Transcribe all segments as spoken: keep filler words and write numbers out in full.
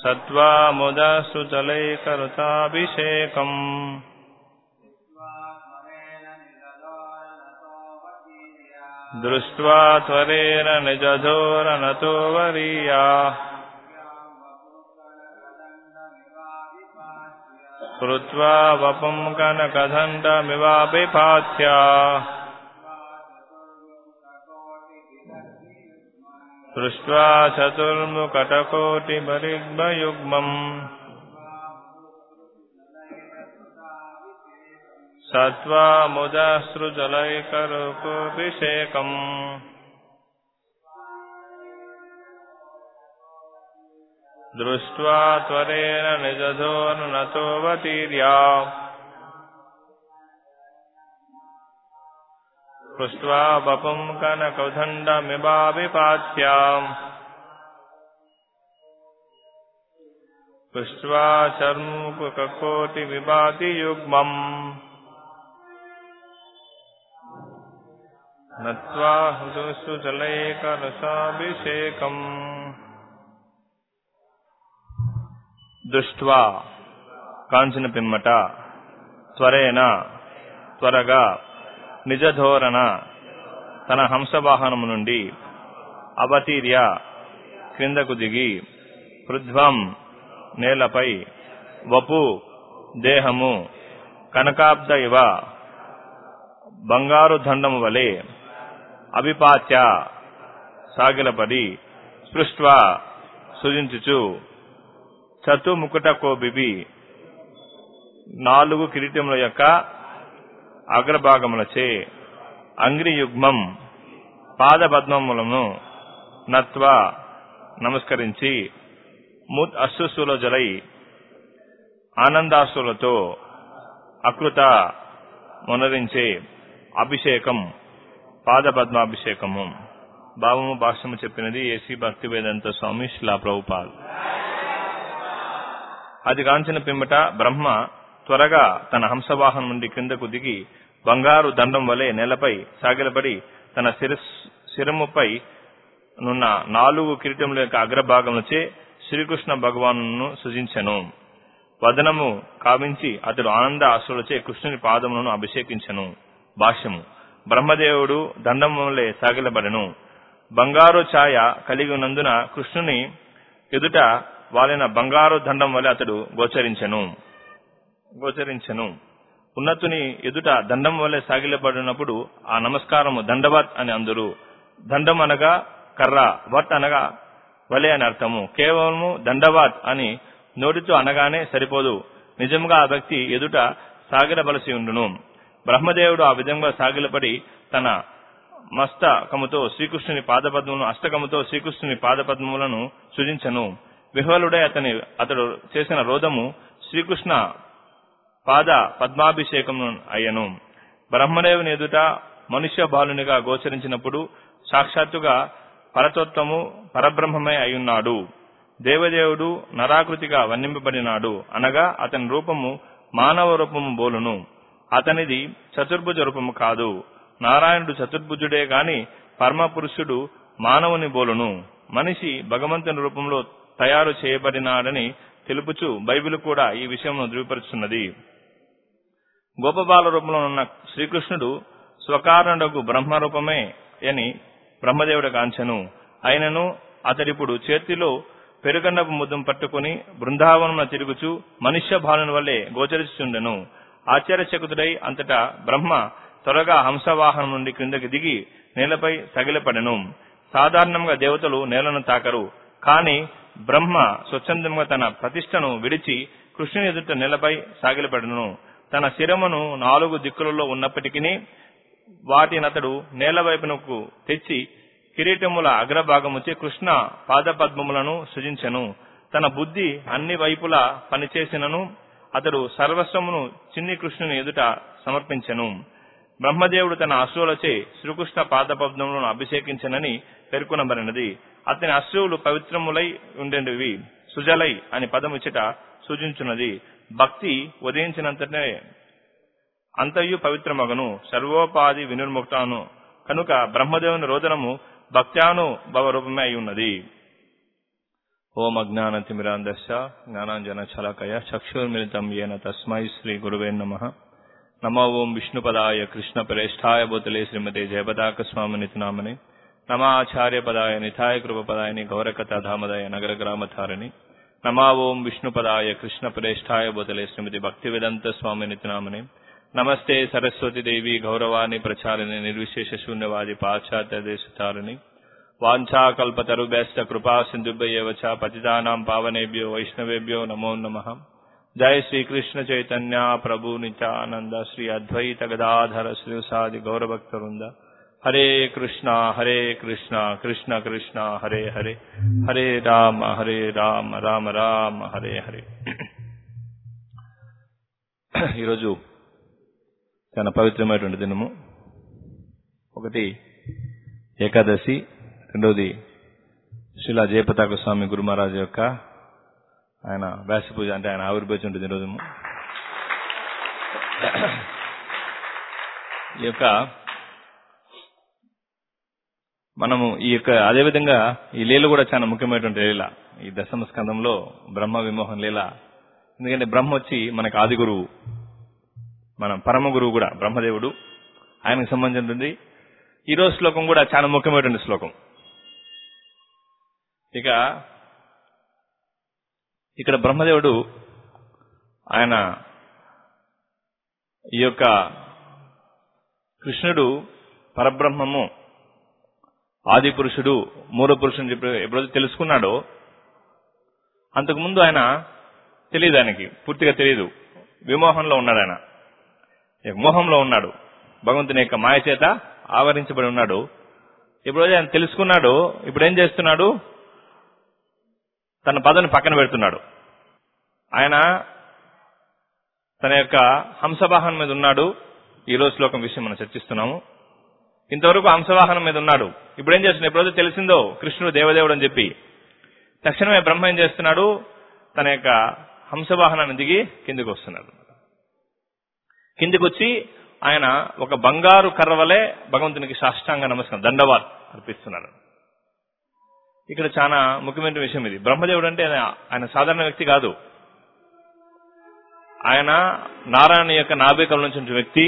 సత్వాముదశ్రుచలైకరుతాభిషేకం దృష్ట్వా త్వరేణ నిజధోరణతో వరీయా కృత్వా వపుం కనకదండమివాభిపాత్యా దృష్ట్వా చతుర్ముఖటకోటిబలిగ్మయుగ్మం సత్వాముదశ్రుజలైకరుకోభిషేకం దృష్ట్వా త్వరేణ నిజధోరణతోవతీర్యా పృష్ట్వా వపుం కనకదండమివాభిపాత్యా పృష్ట్వా చర్ముఖకోటివిభాతియుగ్మం నత్వా హృదయసుజలైకరసాభిషేకం దృష్ట్వా కాంచిన పిమ్మట త్వరేణ త్వరగా నిజధోరణ తన హంసవాహనము నుండి అవతీర్య క్రిందకు దిగి పృథ్వం నేలపై వపు దేహము కనకాబ్ద ఇవ బంగారు దండము వలె అభిపాత్య సాగిలపడి స్పృష్ట్వా సృజించుచు చతుముకుట కోబిబి నాలుగు కిరీటముల యొక్క అగ్రభాగములచే అంగ్రియుగ్మం పాదపద్మములను నత్వా నమస్కరించి ముద్ అశ్రుసులజలై ఆనందాశ్రులతో అకృత మొనరించే అభిషేకం పాదపద్మాభిషేకము. భావము భాష్యము చెప్పినది ఏసీ భక్తి వేదాంత స్వామి శ్రీల ప్రభుపాల్. అది కాంచిన పిమ్మట బ్రహ్మ త్వరగా తన హంసవాహనం నుండి క్రిందకు దిగి బంగారు దండం వలె నేలపై సాగిలపడి తన శిరముపై నున్న నాలుగు కిరీటముల యొక్క అగ్రభాగములచే శ్రీకృష్ణ భగవానును సృజించెను. వదనము కావించి అతడు ఆనంద అశ్రులచే కృష్ణుని పాదములను అభిషేకించెను. భాష్యము బ్రహ్మదేవుడు దండం వలె సాగిలబడెను. బంగారు ఛాయ కలిగి ఉన్నందున కృష్ణుని ఎదుట వాలిన బంగారు దండం వలె అతడు గోచరించెను గోచరించెను ఉన్నతుని ఎదుట దండం వలె సాగిలబడినప్పుడు ఆ నమస్కారము దండవత్ అని అందురు. దండం అనగా కర్ర, వత్ అనగా వలె అని అర్థము. కేవలము దండవత్ అని నోటితో అనగానే సరిపోదు, నిజంగా ఆ వ్యక్తి ఎదుట సాగిలబలసి ఉండును. బ్రహ్మదేవుడు ఆ విధంగా సాగిలపడి తన మస్తకముతో శ్రీకృష్ణుని పాదపద్మములను అష్టకముతో శ్రీకృష్ణుని పాదపద్మములను సృజించెను. విహ్వలుడై అతని అతడు చేసిన రోదము శ్రీకృష్ణ పాద పద్మాభిషేకము అయ్యను. బ్రహ్మదేవుని ఎదుట మనుష్య బాలునిగా గోచరించినప్పుడు సాక్షాత్తుగా పరతత్వము పరబ్రహ్మమై అయ్యున్నాడు. దేవదేవుడు నరాకృతిగా వర్ణింపబడినాడు అనగా అతని రూపము మానవ రూపము బోలును. అతనిది చతుర్భుజ రూపము కాదు. నారాయణుడు చతుర్భుజుడే గాని పరమపురుషుడు మానవుని బోలును. మనిషి భగవంతుని రూపంలో తయారు చేయబడినాడని తెలుపుచు బైబిల్ కూడా ఈ విషయమును ధృవీకరిస్తున్నది. గోపబాల రూపంలో ఉన్న శ్రీకృష్ణుడు స్వకారణకు బ్రహ్మరూపమే అని బ్రహ్మదేవుడు కాంచెను. అయినను అతడిప్పుడు చేతిలో పెరుగన్నపు ముద్దం పట్టుకుని బృందావనమున తిరుగుచు మనుష్య బాలుని వల్లే గోచరిస్తుండెను. ఆశ్చర్యచకితుడై అంతటా బ్రహ్మ త్వరగా హంసవాహనం నుండి క్రిందకి దిగి నేలపై సగిలపడెను. సాధారణంగా దేవతలు నేలను తాకరు, కాని బ్రహ్మ స్వచ్ఛందంగా తన ప్రతిష్టను విడిచి కృష్ణుని ఎదుట నేలపై సాగిలపడెను. తన శిరమును నాలుగు దిక్కులలో ఉన్నప్పటికీ వాటినతడు నేల వైపునకు తెచ్చి కిరీటముల అగ్రభాగముచే కృష్ణ పాదపద్మములను సృజించెను. తన బుద్ధి అన్ని వైపులా పనిచేసినను అతడు సర్వస్వమును చిన్ని కృష్ణుని ఎదుట సమర్పించెను. బ్రహ్మదేవుడు తన అశ్రువులచే శ్రీకృష్ణ పాదపద్మములను అభిషేకించనని పేర్కొనబడినది. అతని అశ్రువులు పవిత్రములై ఉండేవి. సుజలై అని పదముచ్చట సూచించున్నది. భక్తి ఉదయించినంతనే అంతయు పవిత్రమగను, సర్వోపాధి వినిర్ముక్తాను. కనుక బ్రహ్మదేవుని రోదనము భక్త్యాను భవ రూపమే అయి ఉన్నది. ఓం అజ్ఞానతిమిరాంధస్య జ్ఞానాంజనశలాకయ చక్షుర్మిలితం యేన తస్మై శ్రీ గురువే నమః. నమో ఓం విష్ణుపదాయ కృష్ణప్రేష్ఠాయ భూతలే శ్రీమతే జయపతాక స్వామినితి నామని నమాచార్యపదాయ నిథాయ కృపపదాయని గౌరకథాధామదాయ నగర గ్రామధారిణి నమో ఓం విష్ణుపదాయ కృష్ణప్రేష్ఠాయ భూతలే శ్రీమతి భక్తివేదాంత స్వామినితి నామని నమస్తే సరస్వతి దేవి గౌరవాణి ప్రచారిణి నిర్విశేష శూన్యవాది పాశ్చాత్య దేశతారిణి వాంఛాకల్పతరుభ్యశ్చ కృపా సింధుభ్యైవ చ పతితానాం పావనేభ్యో వైష్ణవేభ్యో నమో నమః. జయ శ్రీకృష్ణ చైతన్య ప్రభు నిత్యానంద శ్రీ అద్వైత గదాధర శ్రీసాది గౌరభక్తవృంద. హరే కృష్ణ హరే కృష్ణ కృష్ణ కృష్ణ హరే హరే హరే రామ హరే రామ రామ రామ హరే హరే. ఈరోజు చాలా పవిత్రమైనటువంటి దినము. ఒకటి ఏకాదశి, రెండవది శ్రీలా జయపతాక స్వామి గురు మహారాజు యొక్క ఆయన వ్యాస పూజ, అంటే ఆయన ఆవిర్భవించుంటుంది ఈరోజు. ఈ యొక్క మనము ఈ యొక్క అదేవిధంగా ఈ లీల కూడా చాలా ముఖ్యమైనటువంటి లీల, ఈ దశమ స్కందంలో బ్రహ్మ విమోహం లీల. ఎందుకంటే బ్రహ్మ వచ్చి మనకు ఆది గురువు, మన పరమ గురువు కూడా బ్రహ్మదేవుడు, ఆయనకు సంబంధించింది. ఈరోజు శ్లోకం కూడా చాలా ముఖ్యమైనటువంటి శ్లోకం. ఇక ఇక్కడ బ్రహ్మదేవుడు ఆయన ఈ యొక్క కృష్ణుడు పరబ్రహ్మము, ఆది పురుషుడు, మూల పురుషుడు చెప్పి ఎప్పుడైతే తెలుసుకున్నాడో అంతకుముందు ఆయన తెలియదు, ఆయనకి పూర్తిగా తెలియదు. విమోహంలో ఉన్నాడు, ఆయన మోహంలో ఉన్నాడు, భగవంతుని యొక్క మాయ చేత ఆవరించబడి ఉన్నాడు. ఎప్పుడైతే ఆయన తెలుసుకున్నాడో ఇప్పుడు ఏం చేస్తున్నాడు, తన పదవిని పక్కన పెడుతున్నాడు. ఆయన తన యొక్క హంసవాహనం మీద ఉన్నాడు. ఈ రోజు శ్లోకం విషయం మనం చర్చిస్తున్నాము. ఇంతవరకు హంసవాహనం మీద ఉన్నాడు. ఇప్పుడు ఏం చేస్తున్నాడు, ఎప్పుడైతే తెలిసిందో కృష్ణుడు దేవదేవుడు అని చెప్పి, తక్షణమే బ్రహ్మ ఏం చేస్తున్నాడు, తన యొక్క హంసవాహనాన్ని దిగి కిందికి వస్తున్నాడు. కిందికి వచ్చి ఆయన ఒక బంగారు కర్ర వలె భగవంతునికి సాష్టాంగ నమస్కారం, దండవాత్ అర్పిస్తున్నాడు. ఇక్కడ చాలా ముఖ్యమైన విషయం ఇది. బ్రహ్మదేవుడు అంటే ఆయన సాధారణ వ్యక్తి కాదు. ఆయన నారాయణ యొక్క నాభికల నుంచి వ్యక్తి.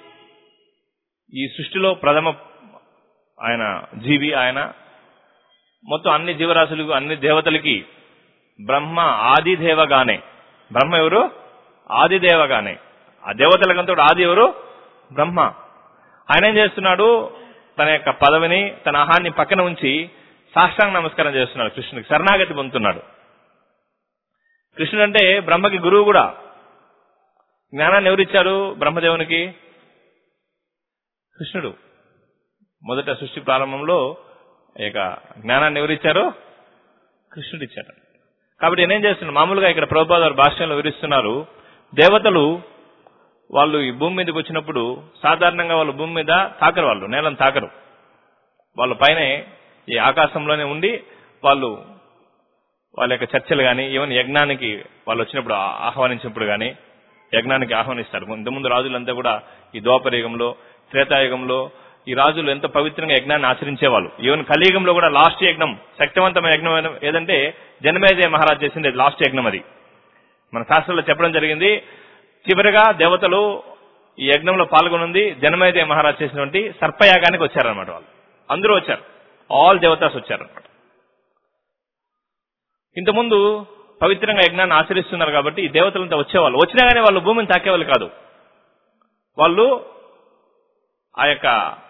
ఈ సృష్టిలో ప్రథమ ఆయన జీవి. ఆయన మొత్తం అన్ని జీవరాశులకు, అన్ని దేవతలకి బ్రహ్మ ఆదిదేవగానే. బ్రహ్మ ఎవరు? ఆదిదేవగానే. ఆ దేవతలకంతా ఆది ఎవరు? బ్రహ్మ. ఆయన ఏం చేస్తున్నాడు, తన యొక్క పదవిని, తన ఆహాన్ని పక్కన ఉంచి సాష్టాంగ నమస్కారం చేస్తున్నాడు, కృష్ణుడికి శరణాగతి పొందుతున్నాడు. కృష్ణుడు అంటే బ్రహ్మకి గురువు కూడా. జ్ఞానాన్ని ఎవరిచ్చారు బ్రహ్మదేవునికి? కృష్ణుడు. మొదట సృష్టి ప్రారంభంలో ఇక జ్ఞానాన్ని ఎవరిచ్చారు? కృష్ణుడు ఇచ్చాడు. కాబట్టి నేనేం చేస్తున్నాను, మామూలుగా ఇక్కడ ప్రభుపాద వారి భాష్యంలో వివరిస్తున్నారు, దేవతలు వాళ్ళు ఈ భూమి మీదకి వచ్చినప్పుడు సాధారణంగా వాళ్ళు భూమి మీద తాకరు, వాళ్ళు నేలను తాకరు. వాళ్ళ పైనే ఈ ఆకాశంలోనే ఉండి వాళ్ళు వాళ్ళ యొక్క చర్చలు కానీ, ఈవెన్ యజ్ఞానికి వాళ్ళు వచ్చినప్పుడు ఆహ్వానించినప్పుడు కానీ యజ్ఞానికి ఆహ్వానిస్తారు. ఇంతకుముందు రాజులంతా కూడా ఈ ద్వాపరయుగంలో, త్రేతాయుగంలో ఈ రాజులు ఎంత పవిత్రంగా యజ్ఞాన్ని ఆచరించేవాళ్ళు. ఈవెన్ కలియుగంలో కూడా లాస్ట్ యజ్ఞం, శక్తివంతమైన యజ్ఞం ఏదంటే జనమేజయ మహారాజ్ చేసింది లాస్ట్ యజ్ఞం. అది మన శాస్త్రంలో చెప్పడం జరిగింది. చివరిగా దేవతలు ఈ యజ్ఞంలో పాల్గొనుంది జనమేజయ మహారాజ్ చేసినటువంటి సర్పయాగానికి వచ్చారనమాట. వాళ్ళు అందరూ వచ్చారు, ఆల్ దేవతాస్ వచ్చారనమాట. ఇంతకుముందు పవిత్రంగా యజ్ఞాన్ని ఆచరిస్తున్నారు కాబట్టి ఈ దేవతలంతా వచ్చేవాళ్ళు. వచ్చినా కానీ వాళ్ళు భూమిని తాకేవాళ్ళు కాదు. వాళ్ళు ఆ యొక్క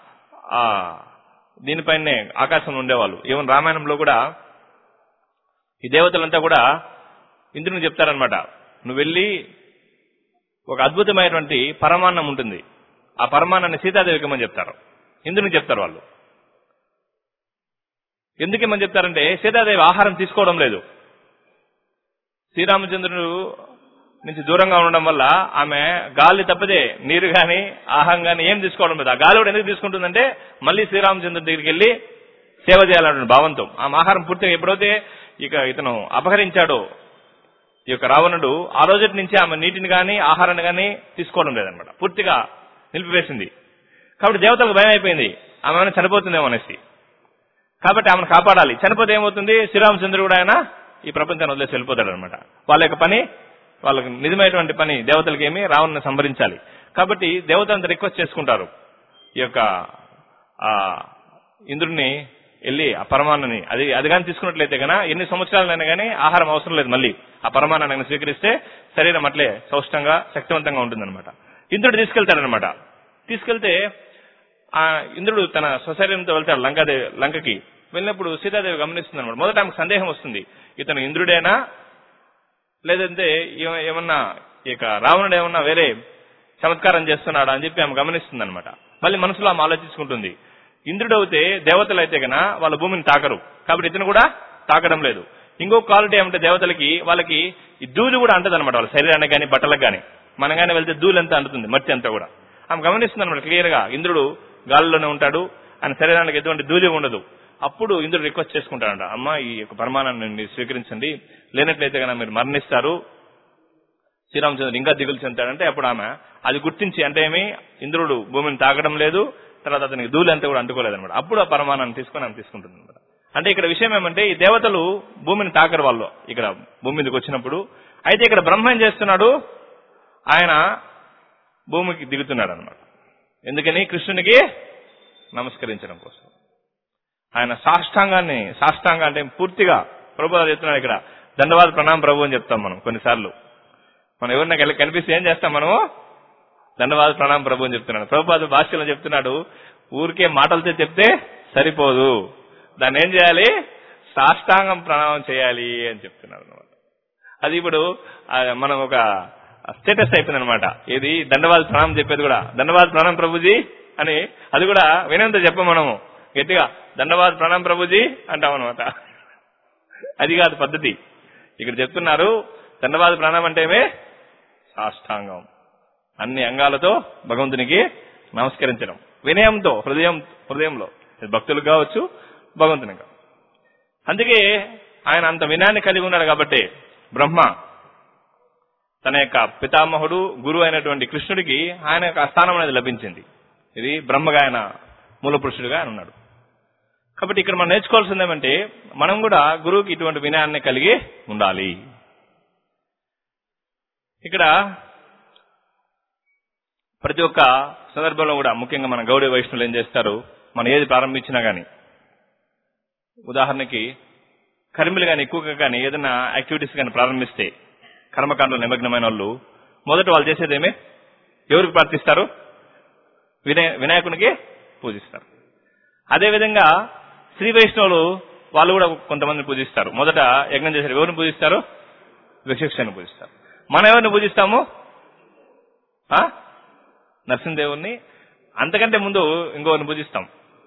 దీనిపైనే ఆకాశంలో ఉండేవాళ్ళు. ఈవెన్ రామాయణంలో కూడా ఈ దేవతలంతా కూడా ఇంద్రునికి చెప్తారనమాట, నువ్వు వెళ్ళి ఒక అద్భుతమైనటువంటి పరమాన్నం ఉంటుంది, ఆ పరమాన్నాన్ని సీతాదేవికి ఇమ్మని చెప్తారు. ఇంద్రునికి చెప్తారు వాళ్ళు. ఎందుకేమని చెప్తారంటే సీతాదేవి ఆహారం తీసుకోవడం లేదు. శ్రీరామచంద్రుడు నుంచి దూరంగా ఉండడం వల్ల ఆమె గాలి తప్పితే నీరు గాని ఆహారం గాని ఏం తీసుకోవడం లేదు. ఆ గాలి కూడా ఎందుకు తీసుకుంటుందంటే మళ్ళీ శ్రీరామచంద్రుడి దగ్గరికి వెళ్ళి సేవ చేయాలనే భావంతో. ఆమె ఆహారం పూర్తిగా ఎప్పుడైతే ఇక ఇతను అపహరించాడో ఈ యొక్క రావణుడు, ఆ రోజు నుంచి ఆమె నీటిని గాని ఆహారాన్ని గాని తీసుకోవడం లేదనమాట, పూర్తిగా నిలిపివేసింది. కాబట్టి దేవతలకు భయం అయిపోయింది, ఆమె చనిపోతుందేమో అనేసి. కాబట్టి ఆమెను కాపాడాలి. చనిపోతే ఏమవుతుంది, శ్రీరామచంద్రుడు కూడా ఆయన ఈ ప్రపంచాన్ని వదిలేసి వెళ్ళిపోతాడు అనమాట. వాళ్ళ యొక్క పని, వాళ్ళకి నిజమైనటువంటి పని దేవతలకి ఏమి రావణ్ణి సంహరించాలి. కాబట్టి దేవతలంతా రిక్వెస్ట్ చేసుకుంటారు, ఈ యొక్క ఆ ఇంద్రుడిని వెళ్ళి ఆ పరమాన్నని అది అది కానీ తీసుకున్నట్లయితే కన్నా ఎన్ని సంవత్సరాలైనా కానీ ఆహారం అవసరం లేదు, మళ్ళీ ఆ పరమాన్నాన్ని స్వీకరిస్తే శరీరం అట్లే సౌష్టంగా శక్తివంతంగా ఉంటుందన్నమాట. ఇంద్రుడు తీసుకెళ్తాడనమాట. తీసుకెళ్తే ఆ ఇంద్రుడు తన స్వశరీరంతో వెళ్తాడు లంకాదేవి లంకకి. వెళ్ళినప్పుడు సీతాదేవి గమనిస్తుంది అనమాట. మొదట ఆమెకు సందేహం వస్తుంది, ఇతను ఇంద్రుడేనా లేదంటే ఏమన్నా ఇక రావణుడు ఏమన్నా వేరే చమత్కారం చేస్తున్నాడా అని చెప్పి ఆమె గమనిస్తుంది అనమాట. మళ్ళీ మనసులో ఆమె ఆలోచించుకుంటుంది, ఇంద్రుడు అయితే దేవతలు అయితే కన్నా వాళ్ళ భూమిని తాకరు, కాబట్టి ఇతను కూడా తాకడం లేదు. ఇంకొక క్వాలిటీ ఏమంటే దేవతలకి వాళ్ళకి ఈ ధూళి కూడా అంటది అనమాట, వాళ్ళ శరీరానికి కానీ బట్టలకు కానీ. మనం కానీ వెళ్తే ధూళి అంతా అంటుతుంది, మట్టి అంతా కూడా. ఆమె గమనిస్తుంది అనమాట క్లియర్ గా, ఇంద్రుడు గాలిలోనే ఉంటాడు, ఆయన శరీరానికి ఎటువంటి ధూళి ఉండదు. అప్పుడు ఇంద్రుడు రిక్వెస్ట్ చేసుకుంటాడంట, అమ్మ ఈ యొక్క పరమానాన్ని స్వీకరించండి, లేనట్లయితే కన్నా మీరు మరణిస్తారు, శ్రీరామచంద్రుడు ఇంకా దిగులు చెందుతాడంటే అప్పుడు ఆమె అది గుర్తించి, అంటే ఏమి ఇంద్రుడు భూమిని తాకడం లేదు, తర్వాత అతనికి ధూళి అంతా కూడా అంటుకోలేదన్నమాట. అప్పుడు ఆ పరమానాన్ని తీసుకొని ఆమె తీసుకుంటుంది అనమాట. అంటే ఇక్కడ విషయం ఏమంటే ఈ దేవతలు భూమిని తాకరు వాళ్ళు ఇక్కడ భూమి మీదకి వచ్చినప్పుడు. అయితే ఇక్కడ బ్రహ్మ ఏం చేస్తున్నాడు, ఆయన భూమికి దిగుతున్నాడు అనమాట. ఎందుకని? కృష్ణునికి నమస్కరించడం కోసం. ఆయన సాష్టాంగాన్ని సాష్టాంగ అంటే పూర్తిగా ప్రభుపాద చెప్తున్నాడు ఇక్కడ, దండవాద ప్రణామ ప్రభు అని చెప్తాం మనం కొన్నిసార్లు. మనం ఎవరిన కనిపిస్తే ఏం చేస్తాం మనము? దండవాద ప్రణామ ప్రభు అని చెప్తున్నాడు. ప్రభుపాద భాష్యంలో చెప్తున్నాడు, ఊరికే మాటలతో చెప్తే సరిపోదు, దాన్ని ఏం చేయాలి? సాష్టాంగం ప్రణామం చేయాలి అని చెప్తున్నాడు అనమాట. అది ఇప్పుడు మనం ఒక స్టేటస్ అయిపోయింది అనమాట. ఏది దండవాద ప్రణామం చెప్పేది కూడా, దండవాద ప్రణామం ప్రభుజీ అని, అది కూడా వినంత చెప్పం మనము గట్టిగా, దండవాద ప్రణామం ప్రభుజీ అంటాం అనమాట. అది కాదు పద్ధతి. ఇక్కడ చెప్తున్నారు దండవాద ప్రణామం అంటే ఏమే? సాష్టాంగం, అన్ని అంగాలతో భగవంతునికి నమస్కరించడం, వినయంతో, హృదయం హృదయంలో భక్తులకు కావచ్చు, భగవంతునికి కావచ్చు. అందుకే ఆయన అంత వినయాన్ని కలిగి ఉన్నాడు కాబట్టి బ్రహ్మ తన యొక్క పితామహుడు గురువు అయినటువంటి కృష్ణుడికి ఆయన యొక్క స్థానం అనేది లభించింది. ఇది బ్రహ్మగా ఆయన మూల పురుషుడిగా ఆయన ఉన్నాడు. కాబట్టి ఇక్కడ మనం నేర్చుకోవాల్సింది ఏమంటే, మనం కూడా గురువుకి ఇటువంటి వినయాన్ని కలిగి ఉండాలి. ఇక్కడ ప్రతి ఒక్క సందర్భంలో కూడా ముఖ్యంగా మన గౌడీ వైష్ణవులు ఏం చేస్తారు, మనం ఏది ప్రారంభించినా గానీ, ఉదాహరణకి కర్మలు కానీ ఎక్కువగా కానీ ఏదైనా యాక్టివిటీస్ కానీ ప్రారంభిస్తే, కర్మకాండలో నిమగ్నమైన వాళ్ళు మొదట వాళ్ళు చేసేదేమే? ఎవరికి ప్రార్థిస్తారు? వినయ వినాయకునికి పూజిస్తారు. అదేవిధంగా శ్రీ వైష్ణవులు వాళ్ళు కూడా కొంతమందిని పూజిస్తారు. మొదట యజ్ఞం చేశారు, ఎవరిని పూజిస్తారు? విశిక్షని పూజిస్తారు. మనం ఎవరిని పూజిస్తాము? నరసింహదేవుణ్ణి. అంతకంటే ముందు ఇంకోరిని పూజిస్తాం,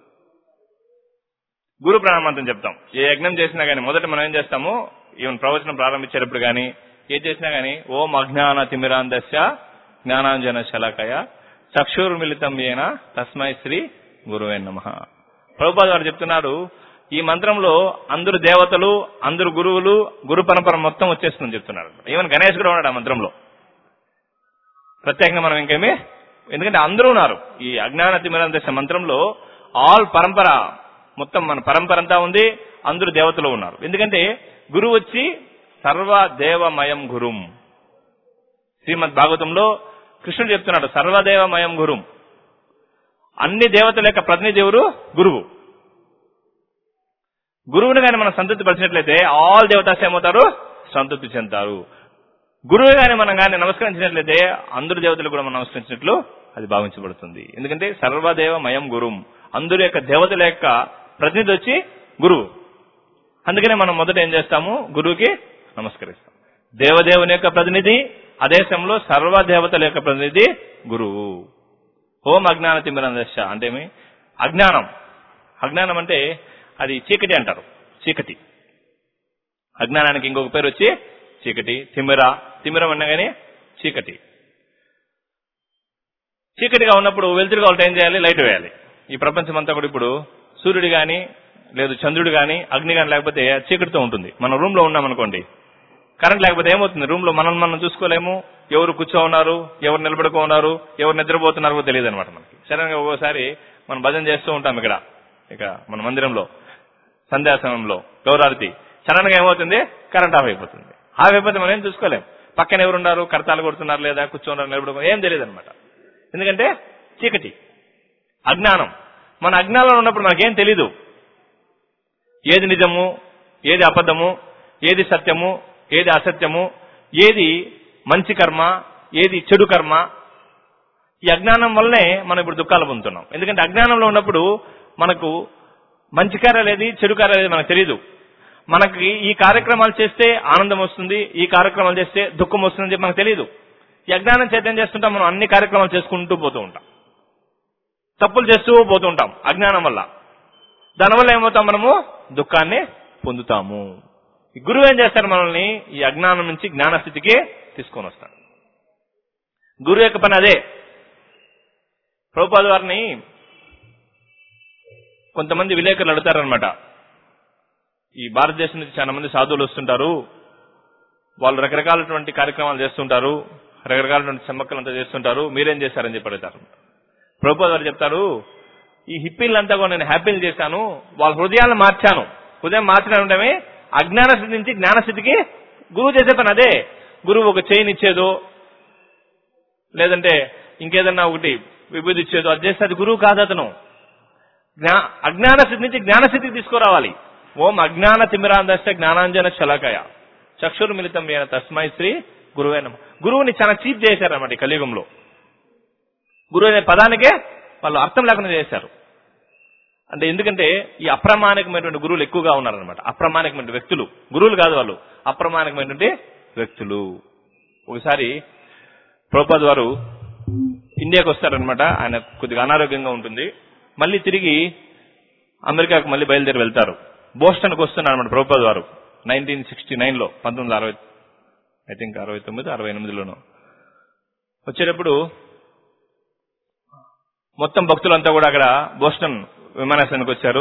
గురు ప్రణామంతం చెప్తాం. ఏ యజ్ఞం చేసినా గానీ మొదట మనం ఏం చేస్తాము, ఈవెన్ ప్రవచనం ప్రారంభించేటప్పుడు గానీ ఏం చేసినా గానీ ఓం అజ్ఞాన తిమిరాంధస్య జ్ఞానాంజన శలాకయ చక్షుర్మిళితం ఏన తస్మై శ్రీ గురువే నమః. ప్రభుపాద గారు చెప్తున్నారు, ఈ మంత్రంలో అందరు దేవతలు, అందరు గురువులు, గురు పరంపర మొత్తం వచ్చేస్తుందని చెప్తున్నారు. ఈవెన్ గణేష్ కూడా ఉన్నాడు ఆ మంత్రంలో. ప్రత్యేకంగా మనం ఇంకేమి, ఎందుకంటే అందరూ ఉన్నారు ఈ అజ్ఞాన తిమిరాంధస్య మంత్రంలో. ఆల్ పరంపర మొత్తం మన పరంపర అంతా ఉంది, అందరూ దేవతలు ఉన్నారు. ఎందుకంటే గురువు వచ్చి సర్వదేవమయం గురుం. శ్రీమద్ భాగవతంలో కృష్ణుడు చెప్తున్నాడు, సర్వదేవమయం గురుం. అన్ని దేవతల యొక్క ప్రతినిధి ఎవరు? గురువు. గురువుని కానీ మనం సంతృప్తి పరిచినట్లయితే ఆల్ దేవతాస్ ఏమవుతారు? సంతృప్తి చెందుతారు. గురువు గాని మనం కానీ నమస్కరించినట్లయితే అందరు దేవతలు కూడా మనం నమస్కరించినట్లు అది భావించబడుతుంది. ఎందుకంటే సర్వదేవమయం గురుం, అందరి యొక్క దేవతల యొక్క ప్రతినిధి వచ్చి గురువు. అందుకనే మనం మొదట ఏం చేస్తాము? గురువుకి నమస్కరిస్తాం. దేవదేవుని యొక్క ప్రతినిధి, అదేశంలో సర్వదేవతల యొక్క ప్రతినిధి గురువు. ఓం అజ్ఞాన తిమిరాంధస్య అంటే ఏమి? అజ్ఞానం. అజ్ఞానం అంటే అది చీకటి అంటారు. చీకటి, అజ్ఞానానికి ఇంకొక పేరు వచ్చి చీకటి. తిమిర, తిమిరం అనగానే చీకటి. చీకటిగా ఉన్నప్పుడు వెలుతురు కావాలంటే ఏం చేయాలి? లైట్ వేయాలి. ఈ ప్రపంచం అంతా కూడా ఇప్పుడు సూర్యుడు గాని లేదు చంద్రుడు గాని అగ్ని గాని లేకపోతే చీకటితో ఉంటుంది. మనం రూమ్ లో ఉన్నాం అనుకోండి, కరెంట్ లేకపోతే ఏమవుతుంది? రూమ్ లో మనం మనం చూసుకోలేము, ఎవరు కూర్చో ఉన్నారు, ఎవరు నిలబడుకో ఉన్నారు, ఎవరు నిద్రపోతున్నారో తెలియదు అనమాట మనకి. సడన్ గా ఒక్కోసారి మనం భజన చేస్తూ ఉంటాం ఇక్కడ ఇక మన మందిరంలో సంధ్యా సమయంలో గౌరారతి. సడన్ గా ఏమవుతుంది, కరెంట్ ఆఫ్ అయిపోతుంది. ఆఫ్ అయిపోతే మనం ఏం చూసుకోలేం. పక్కన ఎవరున్నారు, కడతాలు కొడుతున్నారు లేదా కూర్చోన్నారు నిలబడుకున్నారు ఏం తెలియదు అనమాట. ఎందుకంటే చీకటి, అజ్ఞానం. మన అజ్ఞానంలో ఉన్నప్పుడు మనకేం తెలీదు. ఏది నిజము, ఏది అబద్ధము, ఏది సత్యము, ఏది అసత్యము, ఏది మంచి కర్మ, ఏది చెడు కర్మ. ఈ అజ్ఞానం వల్లనే మనం ఇప్పుడు దుఃఖాలు పొందుతున్నాం. ఎందుకంటే అజ్ఞానంలో ఉన్నప్పుడు మనకు మంచి కార్యాలు ఏది, చెడు కార్యాలు ఏది మనకు తెలియదు. మనకి ఈ కార్యక్రమాలు చేస్తే ఆనందం వస్తుంది, ఈ కార్యక్రమాలు చేస్తే దుఃఖం వస్తుందని చెప్పి మనకు తెలియదు. ఈ అజ్ఞానం చేత ఏం చేస్తుంటాం, మనం అన్ని కార్యక్రమాలు చేసుకుంటూ పోతూ ఉంటాం, తప్పులు చేస్తూ పోతూ ఉంటాం అజ్ఞానం వల్ల. దానివల్ల ఏమవుతాం, మనము దుఃఖాన్ని పొందుతాము. ఈ గురువు ఏం చేస్తారు, మనల్ని ఈ అజ్ఞానం నుంచి జ్ఞానస్థితికి తీసుకొని వస్తాడు. గురువు యొక్క పని అదే. ప్రభుపాద వారిని కొంతమంది విలేకరులు అడుగుతారనమాట. ఈ భారతదేశం నుంచి చాలా మంది సాధువులు వస్తుంటారు, వాళ్ళు రకరకాలటువంటి కార్యక్రమాలు చేస్తుంటారు, రకరకాలటువంటి సమ్మక్కలంతా చేస్తుంటారు, మీరేం చేశారని చెప్పి అడుగుతారు. ప్రభుపాద వారు చెప్తారు, ఈ హిప్పీలంతా కూడా నేను హ్యాపీలు చేశాను, వాళ్ళ హృదయాలను మార్చాను. హృదయం మార్చడం ఉండమే అజ్ఞాన స్థితి నుంచి జ్ఞానస్థితికి గురువు చేసే పని అదే. గురువు ఒక చైన్ ఇచ్చేదో లేదంటే ఇంకేదన్నా ఒకటి విభూతి ఇచ్చేదో అది చేస్తే అది గురువు కాదు. అతను అజ్ఞాన స్థితి నుంచి జ్ఞానస్థితికి తీసుకురావాలి. ఓం అజ్ఞాన తిమిరాంధస్య జ్ఞానాంజన శలాకయ చక్షుర్మిళితం అయిన తస్మై శ్రీ గురువే నమః. గురువుని చాలా చీప్ చేశారన్నమాట ఈ కలియుగంలో. గురువు అనే పదానికే వాళ్ళు అర్థం లేకుండా చేశారు. అంటే ఎందుకంటే ఈ అప్రమాణికమైనటువంటి గురువులు ఎక్కువగా ఉన్నారనమాట. అప్రమాణికమైన వ్యక్తులు, గురువులు కాదు వాళ్ళు, అప్రమాణికమైనటువంటి వ్యక్తులు. ఒకసారి ప్రభుపాద వారు ఇండియాకి వస్తారనమాట. ఆయన కొద్దిగా అనారోగ్యంగా ఉంటుంది. మళ్ళీ తిరిగి అమెరికాకు మళ్ళీ బయలుదేరి వెళ్తారు. బోస్టన్కి వస్తున్నారు అనమాట ప్రభుపాద వారు నైన్టీన్ సిక్స్టీ నైన్ లో పంతొమ్మిది అరవై ఐ థింక్ అరవై తొమ్మిది అరవై ఎనిమిదిలోనూ వచ్చేటప్పుడు మొత్తం భక్తులంతా కూడా అక్కడ బోస్టన్ విమానాశ్రయానికి వచ్చారు.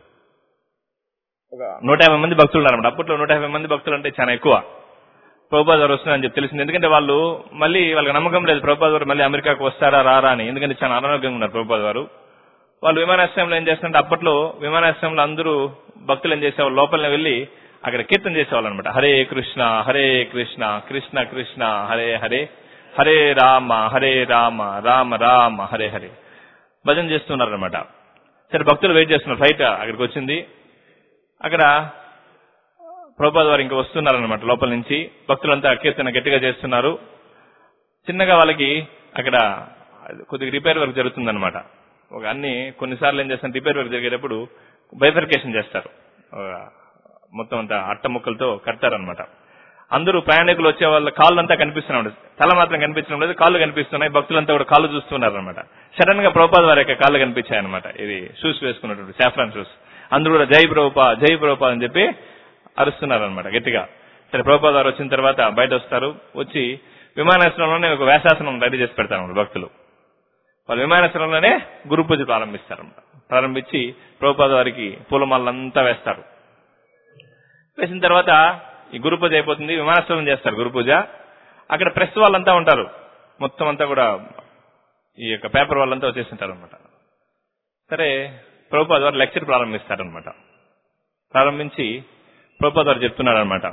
ఒక నూట యాభై మంది భక్తులు ఉన్నారన్నమాట. అప్పట్లో నూట యాభై మంది భక్తులు అంటే చాలా ఎక్కువ. ప్రభుపాద వారు వస్తున్నారని చెప్పి తెలిసింది. ఎందుకంటే వాళ్ళు మళ్ళీ వాళ్ళకి నమ్మకం లేదు ప్రభుపాద వారు మళ్ళీ అమెరికాకు వస్తారా రారా అని. ఎందుకంటే చాలా అనారోగ్యంగా ఉన్నారు ప్రభుపాద వారు. వాళ్ళు విమానాశ్రయంలో ఏం చేస్తారంటే అప్పట్లో విమానాశ్రయంలో అందరూ భక్తులు ఏం చేసేవాళ్ళు, లోపలనే వెళ్లి అక్కడ కీర్తన చేసేవాళ్ళు అనమాట. హరే కృష్ణ హరే కృష్ణ కృష్ణ కృష్ణ హరే హరే హరే రామ హరే రామ రామ రామ హరే హరే భజన చేస్తున్నారు అనమాట. సరే భక్తులు వెయిట్ చేస్తున్నారు. ఫ్లైట్ అక్కడికి వచ్చింది. అక్కడ ప్రభుపాద వారు ఇంకా వస్తున్నారనమాట లోపల నుంచి. భక్తులంతా కీర్తన గట్టిగా చేస్తున్నారు. చిన్నగా వాళ్ళకి అక్కడ కొద్దిగా రిపేర్ వర్క్ జరుగుతుందనమాట. ఒక అన్ని కొన్నిసార్లు ఏం చేస్తారు, రిపేర్ వర్క్ జరిగేటప్పుడు బైఫర్కేషన్ చేస్తారు. మొత్తం అంతా అట్ట ముక్కలతో కడతారనమాట. అందరూ ప్రయాణికులు వచ్చే వాళ్ళ కాళ్ళు అంతా కనిపిస్తున్నాడు, తల మాత్రం కనిపించడం లేదు, కాళ్ళు కనిపిస్తున్నాయి. భక్తులంతా కూడా కాళ్ళు చూస్తున్నారు అనమాట. సడన్ గా ప్రభుపాద వారి యొక్క కాళ్ళు కనిపించాయి అనమాట. ఇది షూస్ వేసుకున్నటువంటి సాఫ్రాన్ షూస్. అందరూ కూడా జై ప్రభుపా జై ప్రభుపా అని చెప్పి అరుస్తున్నారు అనమాట గట్టిగా. సరే ప్రభుపాద వారు వచ్చిన తర్వాత బయట వస్తారు. వచ్చి విమానాశ్రయంలోనే ఒక వేషాసనం రెడీ చేసి పెడతారు భక్తులు. వాళ్ళు విమానాశ్రయంలోనే గురు పూజ ప్రారంభిస్తారు. ప్రారంభించి ప్రభుపాద వారికి పూలమాలంతా వేస్తారు. వేసిన తర్వాత ఈ గురు పూజ అయిపోతుంది. విమానాశ్రయం చేస్తారు గురు పూజ. అక్కడ ప్రెస్ వాళ్ళంతా ఉంటారు. మొత్తం అంతా కూడా ఈ యొక్క పేపర్ వాళ్ళంతా వచ్చేసింటారు అనమాట. సరే ప్రభుపాద వారు లెక్చర్ ప్రారంభిస్తారనమాట. ప్రారంభించి ప్రభుపాద వారు చెప్తున్నారు అనమాట,